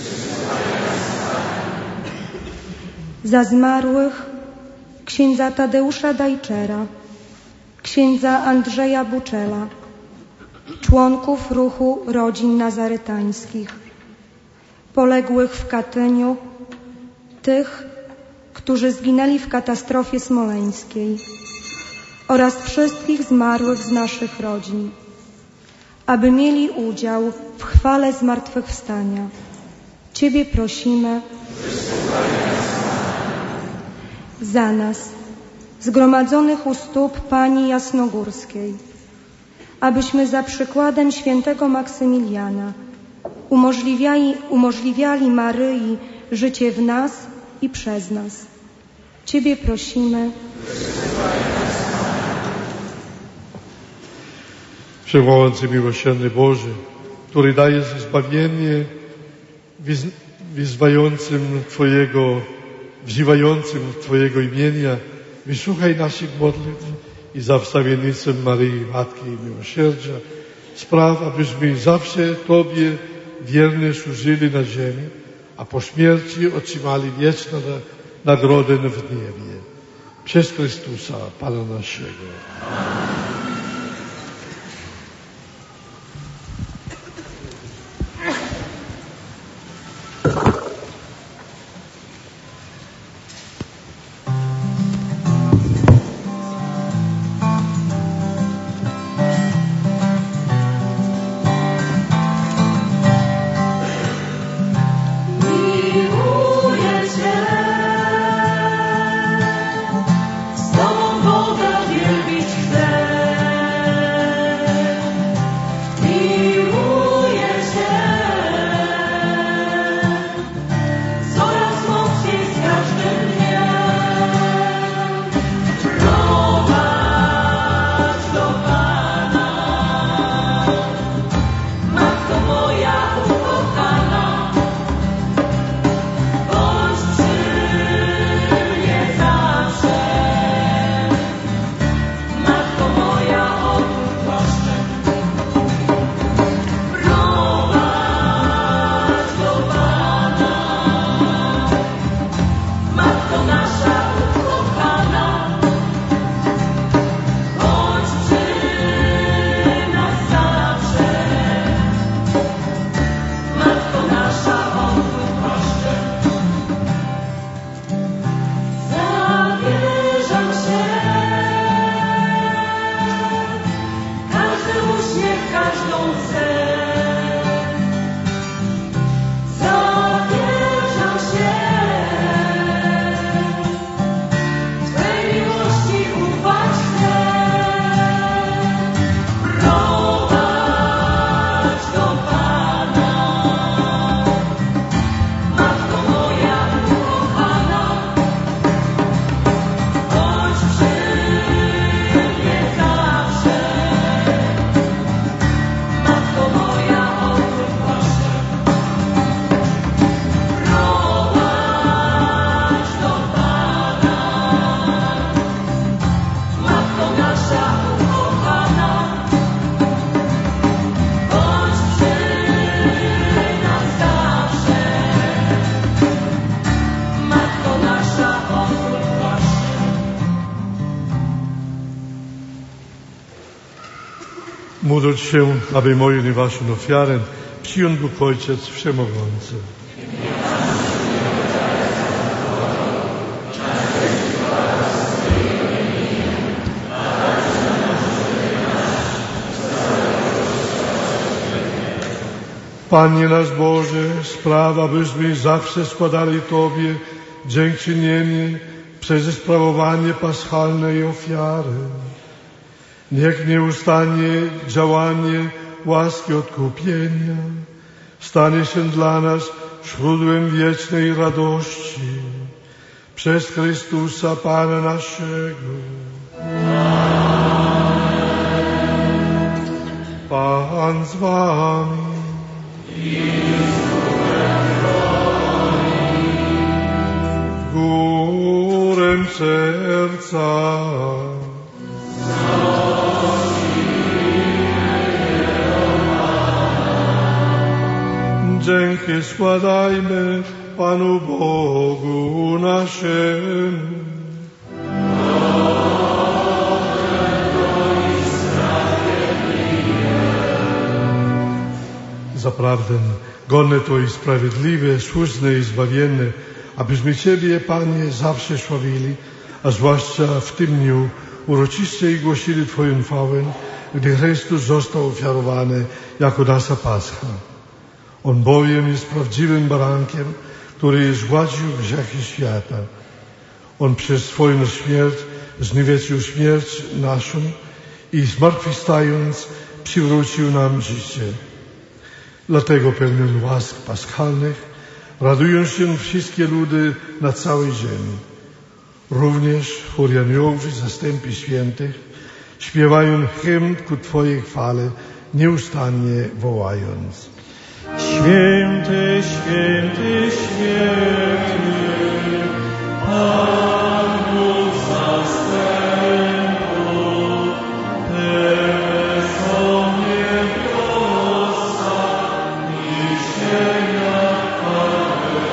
Za zmarłych księdza Tadeusza Dajczera, księdza Andrzeja Buczela, członków ruchu rodzin nazaretańskich, poległych w Katyniu, tych, którzy zginęli w katastrofie smoleńskiej oraz wszystkich zmarłych z naszych rodzin, aby mieli udział w chwale zmartwychwstania. Ciebie prosimy. Za nas, zgromadzonych u stóp Pani Jasnogórskiej, abyśmy za przykładem świętego Maksymiliana umożliwiali Maryi życie w nas i przez nas. Ciebie prosimy. Wszechmogący miłosierny Boże, który dajesz zbawienie wzywającym Twojego imienia, wysłuchaj naszych modlitw i za wstawiennictwem Maryi, Matki Miłosierdzia, spraw, abyśmy zawsze Tobie wiernie służyli na ziemi, a po śmierci otrzymali wieczną nagrodę w niebie. Przez Chrystusa, Pana naszego. Z Tobą Boga wielbić chcę. Módl się, aby moją i waszą ofiarę przyjął Bóg Ojciec Wszechmogący. Panie nasz Boże, spraw, abyśmy zawsze składali Tobie dziękczynienie przez sprawowanie paschalnej ofiary. Niech nieustannie działanie łaski odkupienia stanie się dla nas źródłem wiecznej radości. Przez Chrystusa Pana naszego. Pan z wami. W górę serca. Dzięki składajmy Panu Bogu naszemu. Zaprawdę godne to i sprawiedliwe, słuszne i zbawienne, abyśmy Ciebie, Panie, zawsze sławili, a zwłaszcza w tym dniu uroczyście i głosili Twoją chwałę, gdy Chrystus został ofiarowany jako nasza Pascha. On bowiem jest prawdziwym barankiem, który zgładził grzechy świata. On przez swoją śmierć zniweczył śmierć naszą i zmartwychwstając przywrócił nam życie. Dlatego pełnią łask paschalnych radują się wszystkie ludy na całej ziemi. Również chóry aniołów i zastępy świętych śpiewają hymn ku Twojej chwale, nieustannie wołając: Święty, święty, święty, Pan Bóg zastępów, pełne są niebiosa i ziemia chwały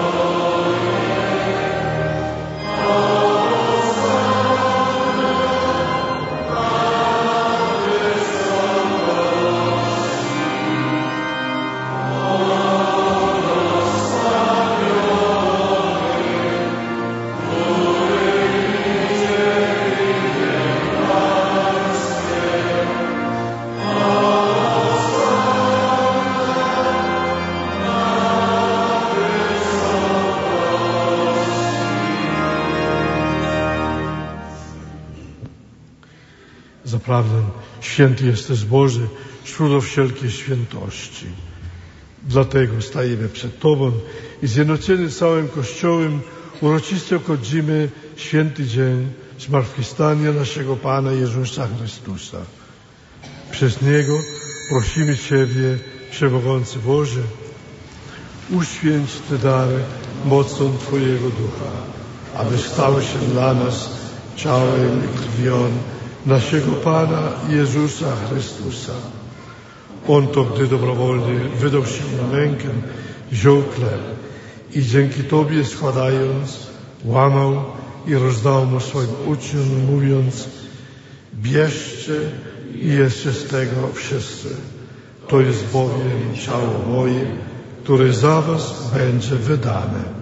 Zaprawdę święty jesteś Boże, źródło wszelkiej świętości. Dlatego stajemy przed Tobą i zjednoczeni całym Kościołem uroczyście obchodzimy święty dzień zmartwychwstania naszego Pana Jezusa Chrystusa. Przez Niego prosimy Ciebie, Wszechmogący Boże, uświęć te dary mocą Twojego Ducha, aby stały się dla nas ciałem i krwią naszego Pana Jezusa Chrystusa. On to, gdy dobrowolnie wydał się na mękę, wziął chleb i dzięki Tobie składając, łamał i rozdał mu swoim uczniom, mówiąc: bierzcie i jedzcie z tego wszyscy. To jest bowiem ciało moje, które za was będzie wydane.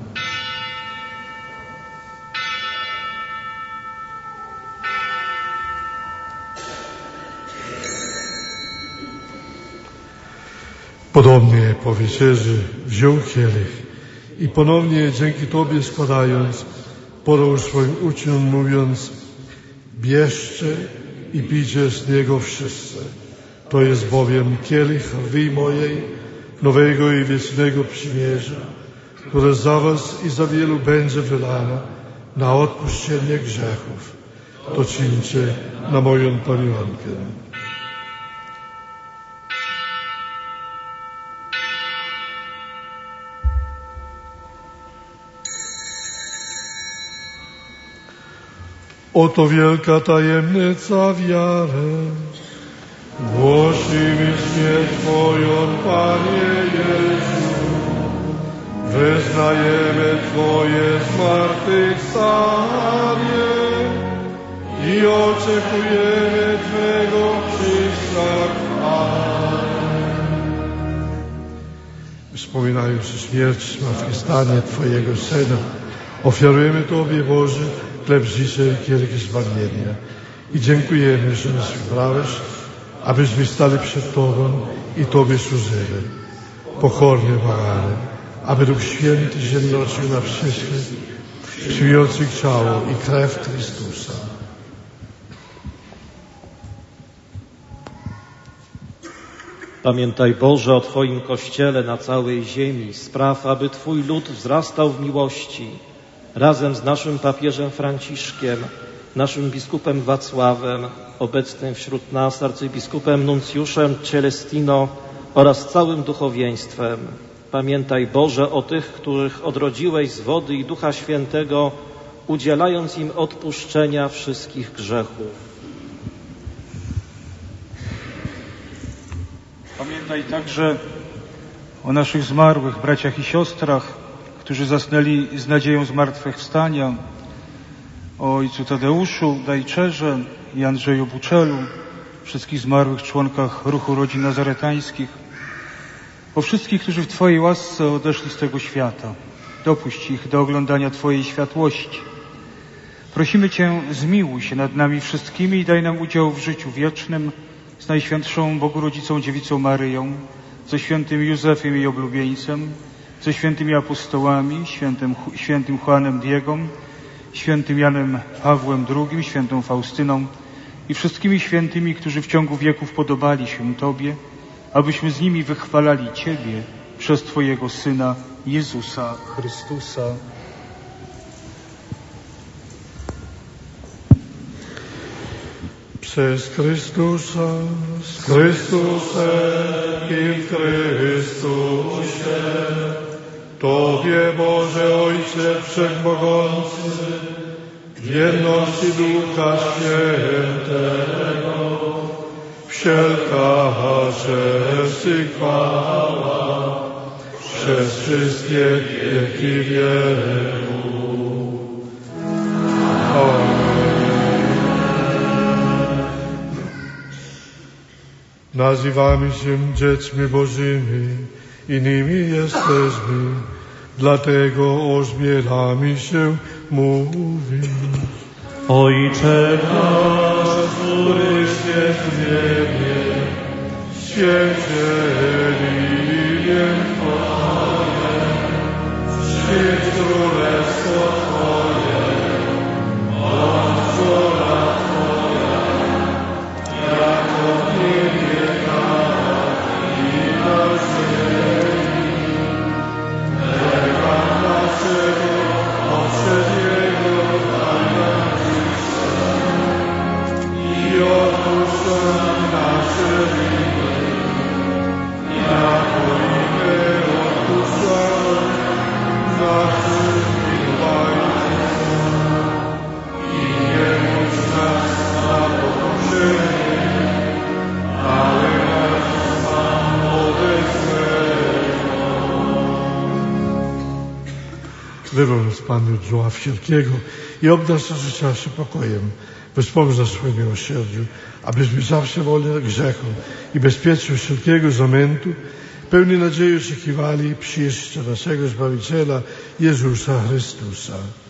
Podobnie po wieczerzy wziął kielich i ponownie dzięki Tobie składając, podał swoim uczniom, mówiąc: bierzcie i pijcie z niego wszyscy. To jest bowiem kielich krwi mojej, nowego i wiecznego przymierza, które za was i za wielu będzie wylana na odpuszczenie grzechów. To czyńcie na moją pamiątkę. Oto wielka tajemnica wiary. Głosimy śmierć Twoją, Panie Jezu. Wyznajemy Twoje zmartwychwstanie i oczekujemy Twego przyjścia Wspominając śmierć, zmartwychwstanie Twojego Syna, ofiarujemy Tobie, Boże, chleb życia i kielich zbawienia. I dziękujemy, że nas wybrałeś, abyśmy stali przed Tobą i Tobie służyli. Pokornie błagamy, aby Duch Święty zjednoczył na wszystkich, przyjmujących ciało i krew Chrystusa. Pamiętaj, Boże, o Twoim Kościele na całej ziemi. Spraw, aby Twój lud wzrastał w miłości. Razem z naszym papieżem Franciszkiem, naszym biskupem Wacławem, obecnym wśród nas arcybiskupem Nuncjuszem Celestino oraz całym duchowieństwem. Pamiętaj, Boże, o tych, których odrodziłeś z wody i Ducha Świętego, udzielając im odpuszczenia wszystkich grzechów. Pamiętaj także o naszych zmarłych braciach i siostrach, którzy zasnęli z nadzieją zmartwychwstania, o ojcu Tadeuszu Dajczerze i Andrzeju Buczelu, wszystkich zmarłych członkach ruchu rodzin nazaretańskich, o wszystkich, którzy w Twojej łasce odeszli z tego świata. Dopuść ich do oglądania Twojej światłości. Prosimy Cię, zmiłuj się nad nami wszystkimi i daj nam udział w życiu wiecznym z Najświętszą Bogu Rodzicą Dziewicą Maryją, ze świętym Józefem i oblubieńcem, ze świętymi apostołami, świętym Juanem Diegą, świętym Janem Pawłem II, świętą Faustyną i wszystkimi świętymi, którzy w ciągu wieków podobali się Tobie, abyśmy z nimi wychwalali Ciebie przez Twojego Syna Jezusa Chrystusa. Przez Chrystusa, z Chrystusem i w Chrystusie, Tobie, Boże Ojcze Wszechmogący, w jedności Ducha Świętego, wszelka cześć i chwała przez wszystkie wieki wieków. Nazywamy się dziećmi Bożymi i nimi jesteśmy, dlatego ośmielamy się mówić. Ojcze nasz, któryś jest w niebie, święcie imię Twoje, przyjdź królestwo Twoje, bądź wola Twoja, jako w niebie, tak i na ziemi. Chleba naszego poprzedniego daj nam i odpuść nam nasze winy, jako i my odpuszczamy naszym winowajcom. I nie wódź nas na pokuszenie, ale nas nam ode złego. Wywoł nas Pan od zła wszelkiego i obdarz nasze życia pokojem. Wspomóż nas w swoim miłosierdziu, abyśmy zawsze wolni grzechu i bezpieczni wszelkiego zamętu, pełni nadziei oczekiwali przyjścia naszego Zbawiciela Jezusa Chrystusa.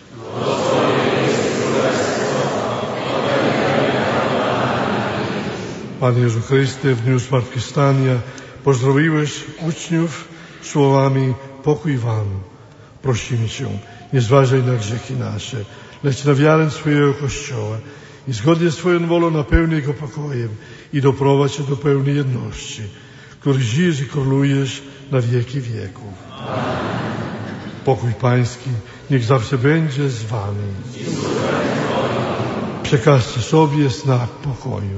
Panie Jezu Chryste, w dniu zmartwychwstania pozdrowiłeś uczniów słowami: pokój wam. Prosimy Cię, nie zważaj na grzechy nasze, lecz na wiarę swojego Kościoła i zgodnie z Twoją wolą napełnij go pokojem i doprowadź do pełnej jedności, który żyjesz i królujesz na wieki wieków. Pokój Pański niech zawsze będzie z Wami. Przekażcie sobie znak pokoju.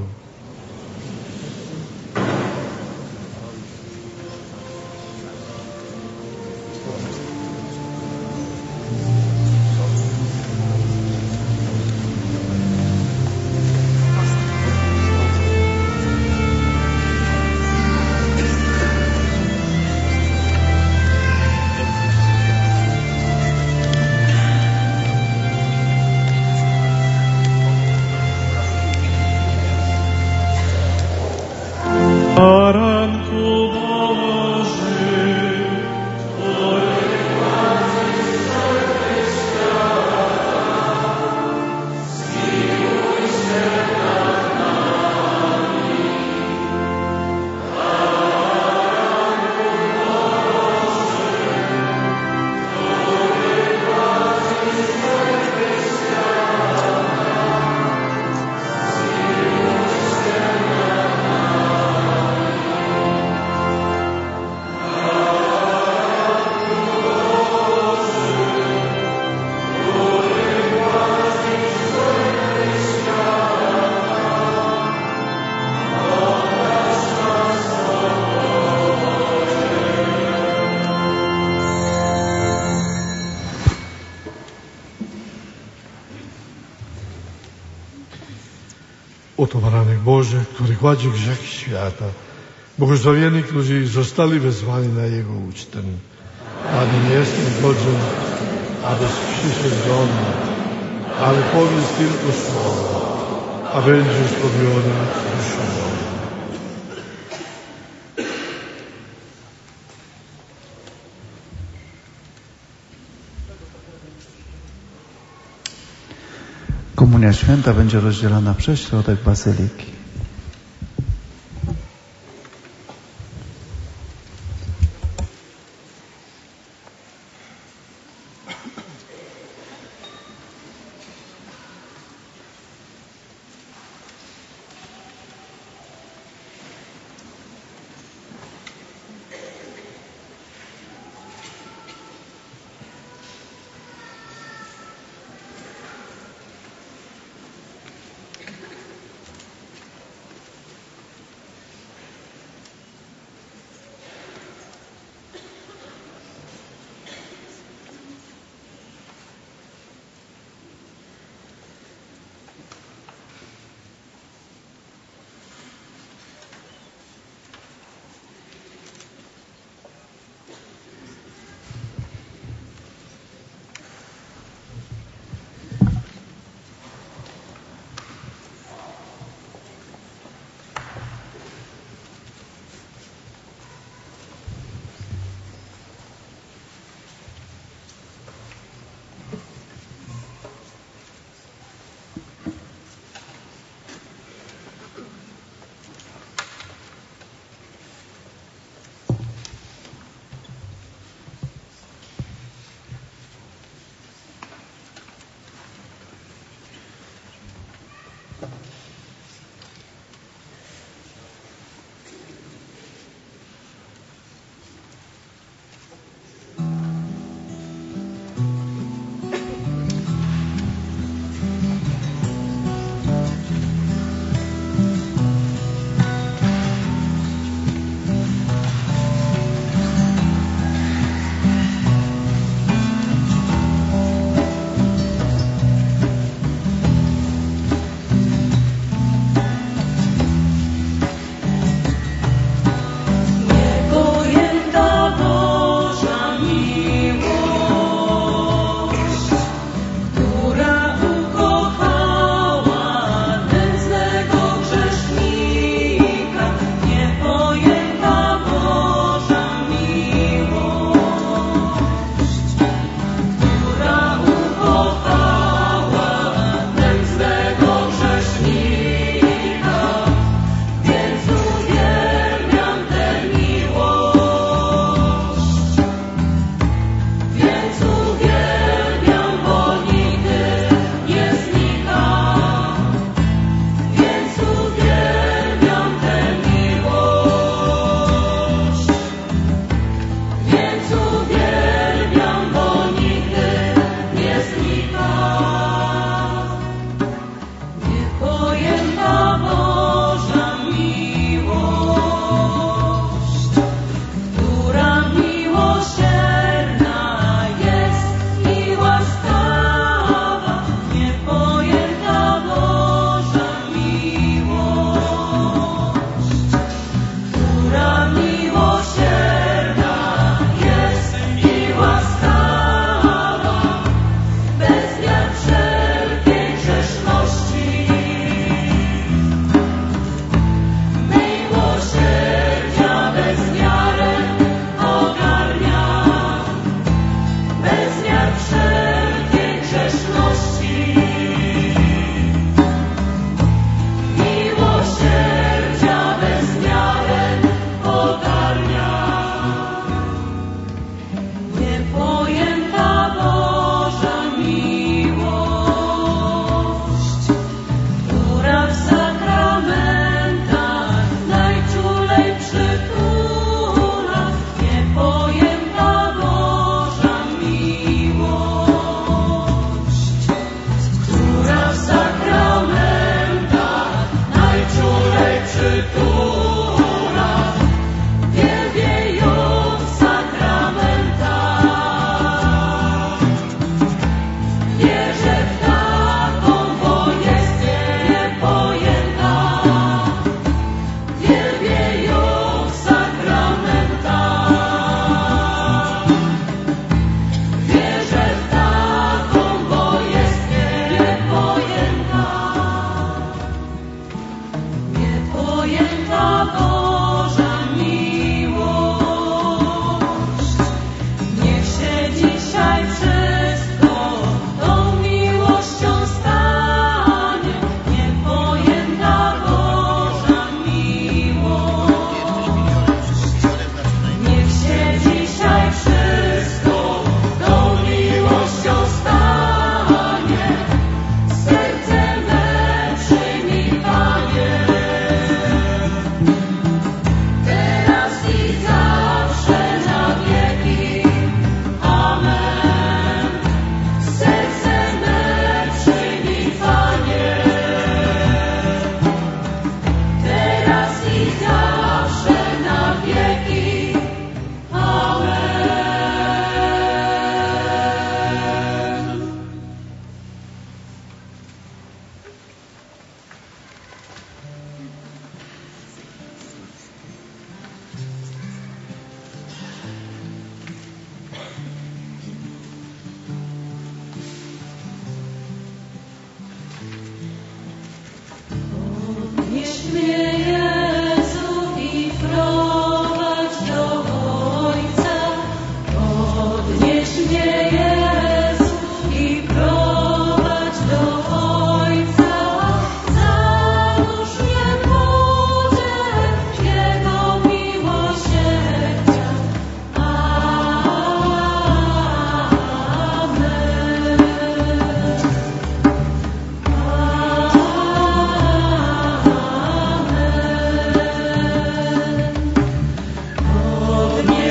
to baranek Boży, który kładzie grzech świata. Błogosławieni, którzy zostali wezwani na Jego ucztę. Panie, nie jestem godzien, abyś przyszedł do mnie, ale powiedz tylko słowo, a będzie zbawiona dusza moja. Komunia Święta będzie rozdzielana przez środek bazyliki.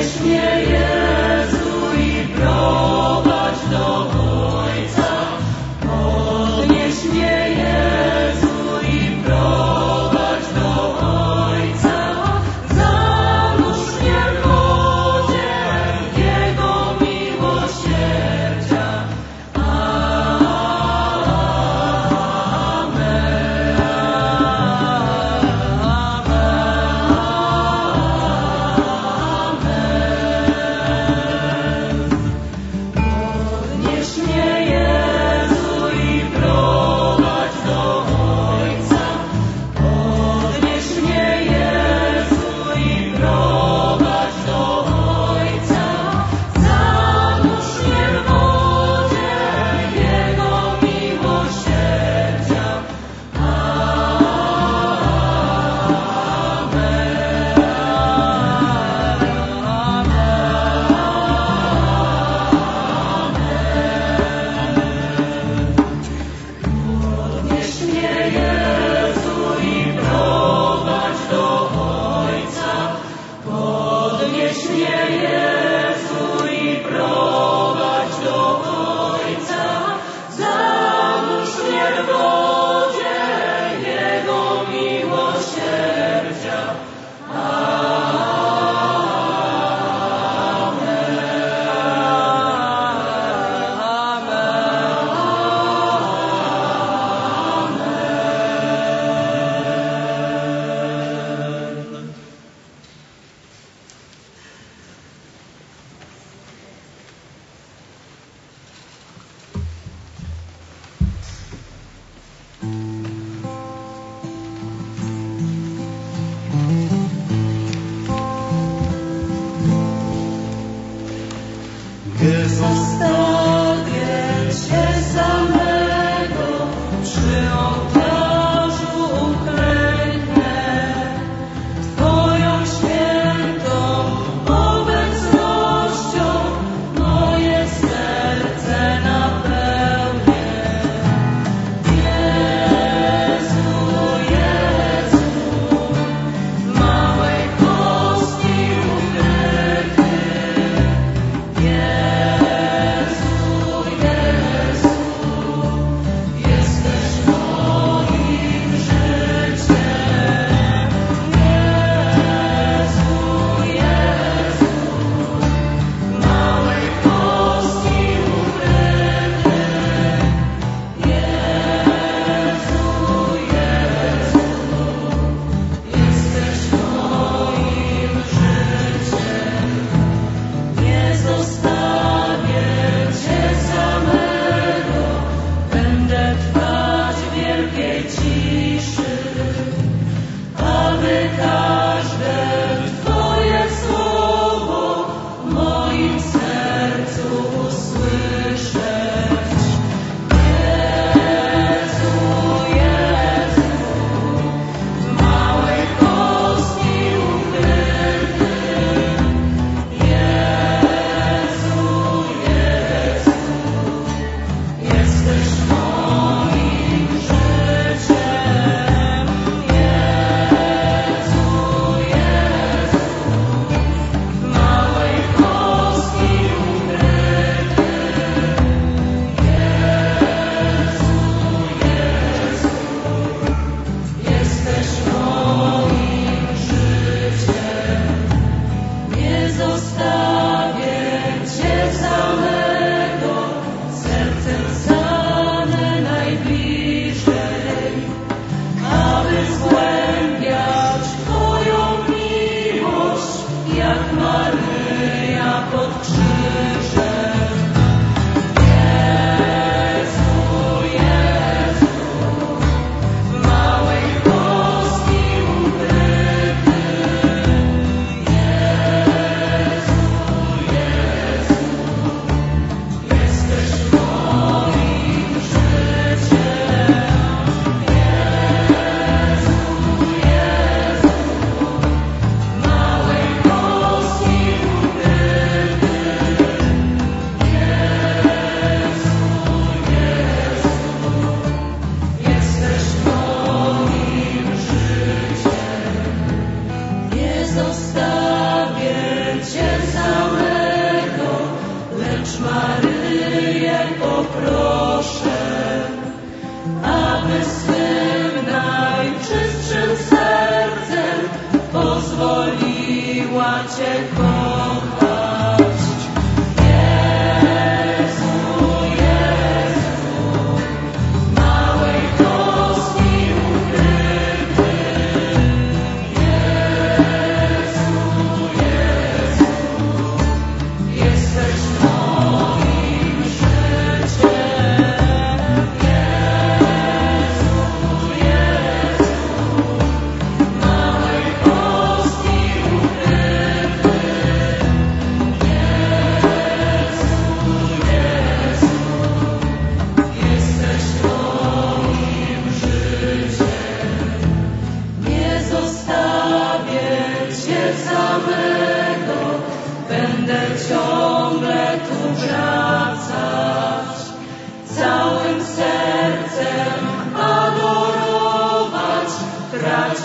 Jezu,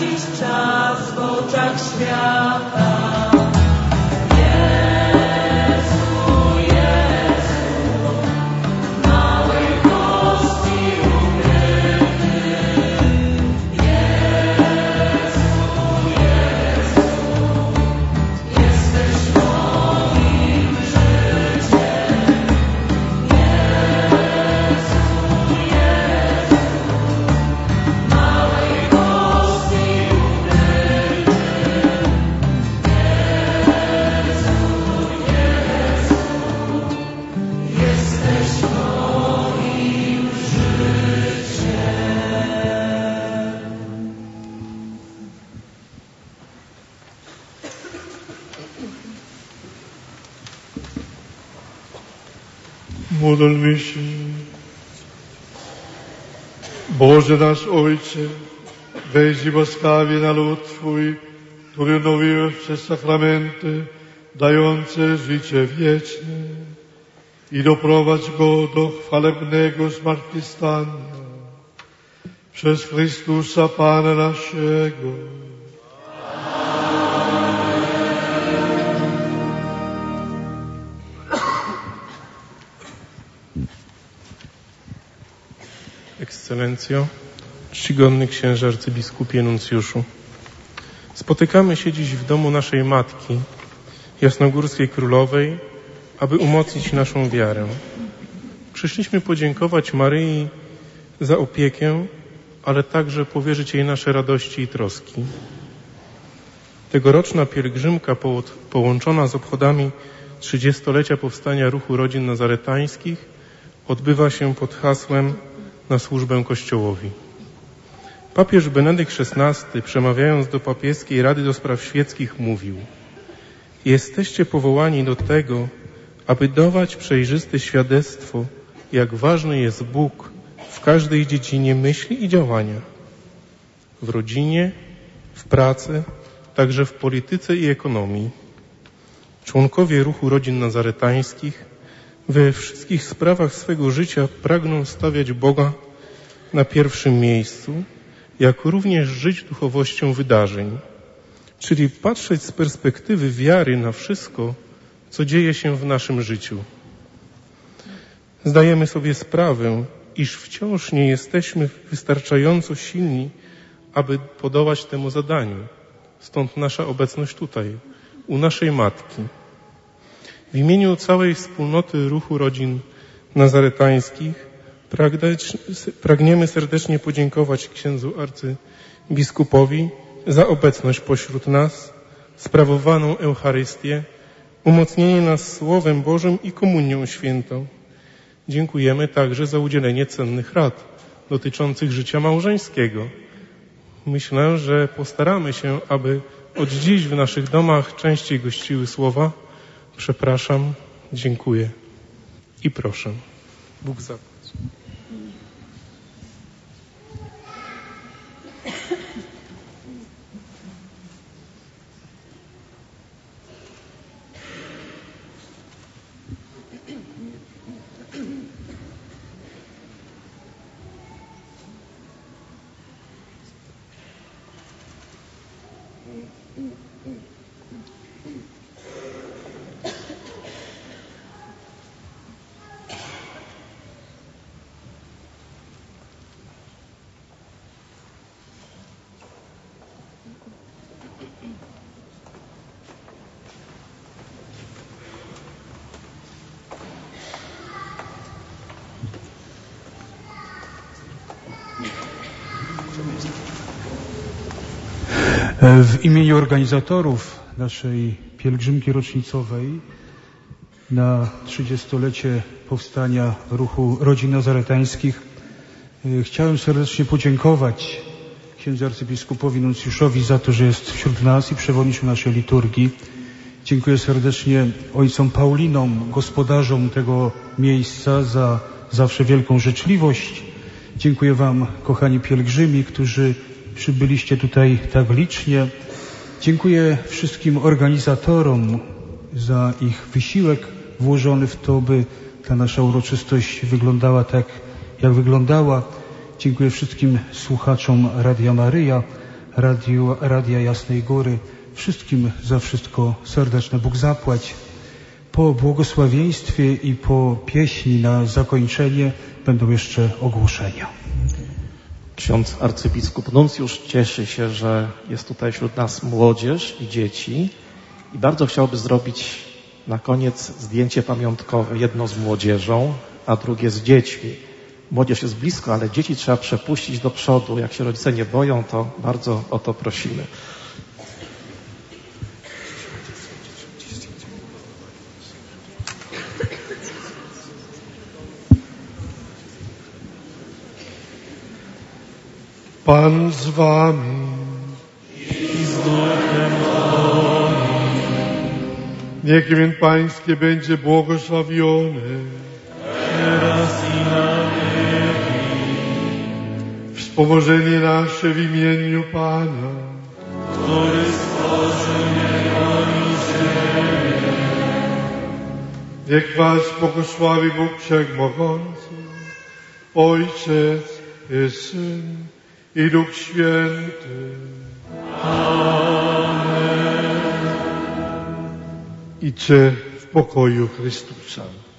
dziś czas w oczach świata. Módlmy się. Boże nasz Ojcze, weź łaskawie na lud Twój, który odnowiłeś przez sakramenty dające życie wieczne i doprowadź go do chwalebnego zmartwychwstania przez Chrystusa Pana naszego. Ekscelencjo, czcigodny księże arcybiskupie nuncjuszu, spotykamy się dziś w domu naszej Matki, Jasnogórskiej Królowej, aby umocnić naszą wiarę. Przyszliśmy podziękować Maryi za opiekę, ale także powierzyć jej nasze radości i troski. Tegoroczna pielgrzymka połączona z obchodami 30-lecia powstania Ruchu Rodzin Nazaretańskich odbywa się pod hasłem na służbę Kościołowi. Papież Benedykt XVI, przemawiając do Papieskiej Rady do Spraw Świeckich, mówił: jesteście powołani do tego, aby dawać przejrzyste świadectwo, jak ważny jest Bóg w każdej dziedzinie myśli i działania. W rodzinie, w pracy, także w polityce i ekonomii. Członkowie Ruchu Rodzin Nazaretańskich we wszystkich sprawach swego życia pragną stawiać Boga na pierwszym miejscu, jak również żyć duchowością wydarzeń, czyli patrzeć z perspektywy wiary na wszystko, co dzieje się w naszym życiu. Zdajemy sobie sprawę, iż wciąż nie jesteśmy wystarczająco silni, aby podołać temu zadaniu. Stąd nasza obecność tutaj, u naszej Matki. W imieniu całej wspólnoty Ruchu Rodzin Nazaretańskich pragniemy serdecznie podziękować księdzu arcybiskupowi za obecność pośród nas, sprawowaną Eucharystię, umocnienie nas Słowem Bożym i Komunią Świętą. Dziękujemy także za udzielenie cennych rad dotyczących życia małżeńskiego. Myślę, że postaramy się, aby od dziś w naszych domach częściej gościły słowa: przepraszam, dziękuję i proszę. Bóg zapłać. W imieniu organizatorów naszej pielgrzymki rocznicowej na 30-lecie powstania Ruchu Rodzin Nazaretańskich chciałem serdecznie podziękować księdzu arcybiskupowi nuncjuszowi za to, że jest wśród nas i przewodniczył naszej liturgii. Dziękuję serdecznie ojcom Paulinom, gospodarzom tego miejsca, za zawsze wielką życzliwość. Dziękuję wam, kochani pielgrzymi, którzy przybyliście tutaj tak licznie. Dziękuję wszystkim organizatorom za ich wysiłek włożony w to, by ta nasza uroczystość wyglądała tak, jak wyglądała. Dziękuję wszystkim słuchaczom Radia Maryja, Radia Jasnej Góry. Wszystkim za wszystko serdeczne Bóg zapłać. Po błogosławieństwie i po pieśni na zakończenie będą jeszcze ogłoszenia. Ksiądz arcybiskup nuncjusz cieszy się, że jest tutaj wśród nas młodzież i dzieci i bardzo chciałby zrobić na koniec zdjęcie pamiątkowe, jedno z młodzieżą, a drugie z dziećmi. Młodzież jest blisko, ale dzieci trzeba przepuścić do przodu. Jak się rodzice nie boją, to bardzo o to prosimy. Pan z wami i z duchem Twoim. Niech imię Pańskie będzie błogosławione teraz i na wieki. Wspomożenie nasze w imieniu Pana, który stworzył niebo i ziemię. Niech was błogosławi Bóg Wszechmogący, Ojciec i Syn i Duch Święty. Amen. Idźcie w pokoju Chrystusa.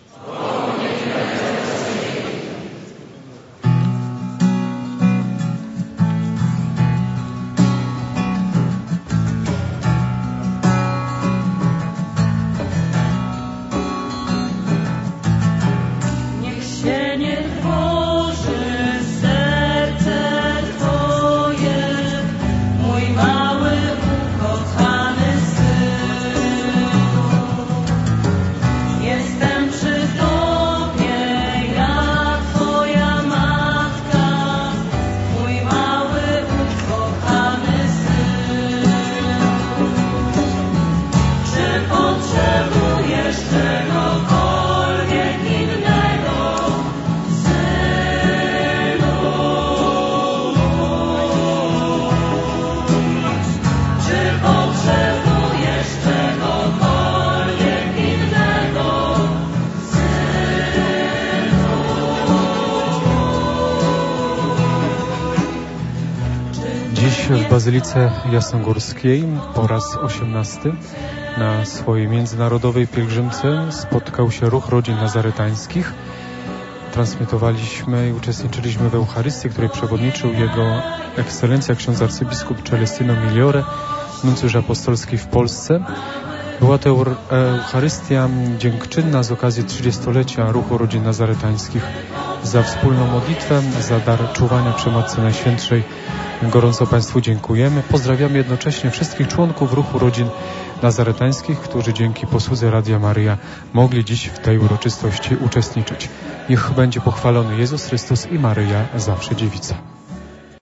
W Bazylice Jasnogórskiej po raz 18 na swojej międzynarodowej pielgrzymce spotkał się ruch rodzin nazaretańskich. Transmitowaliśmy i uczestniczyliśmy w Eucharystii, której przewodniczył Jego Ekscelencja ksiądz arcybiskup Celestino Migliore, nuncjusz apostolski w Polsce. Była to Eucharystia dziękczynna z okazji 30-lecia ruchu rodzin nazaretańskich za wspólną modlitwę, za dar czuwania przy Matce Najświętszej. Gorąco Państwu dziękujemy. Pozdrawiamy jednocześnie wszystkich członków ruchu rodzin nazaretańskich, którzy dzięki posłudze Radia Maryja mogli dziś w tej uroczystości uczestniczyć. Niech będzie pochwalony Jezus Chrystus i Maryja zawsze Dziewica.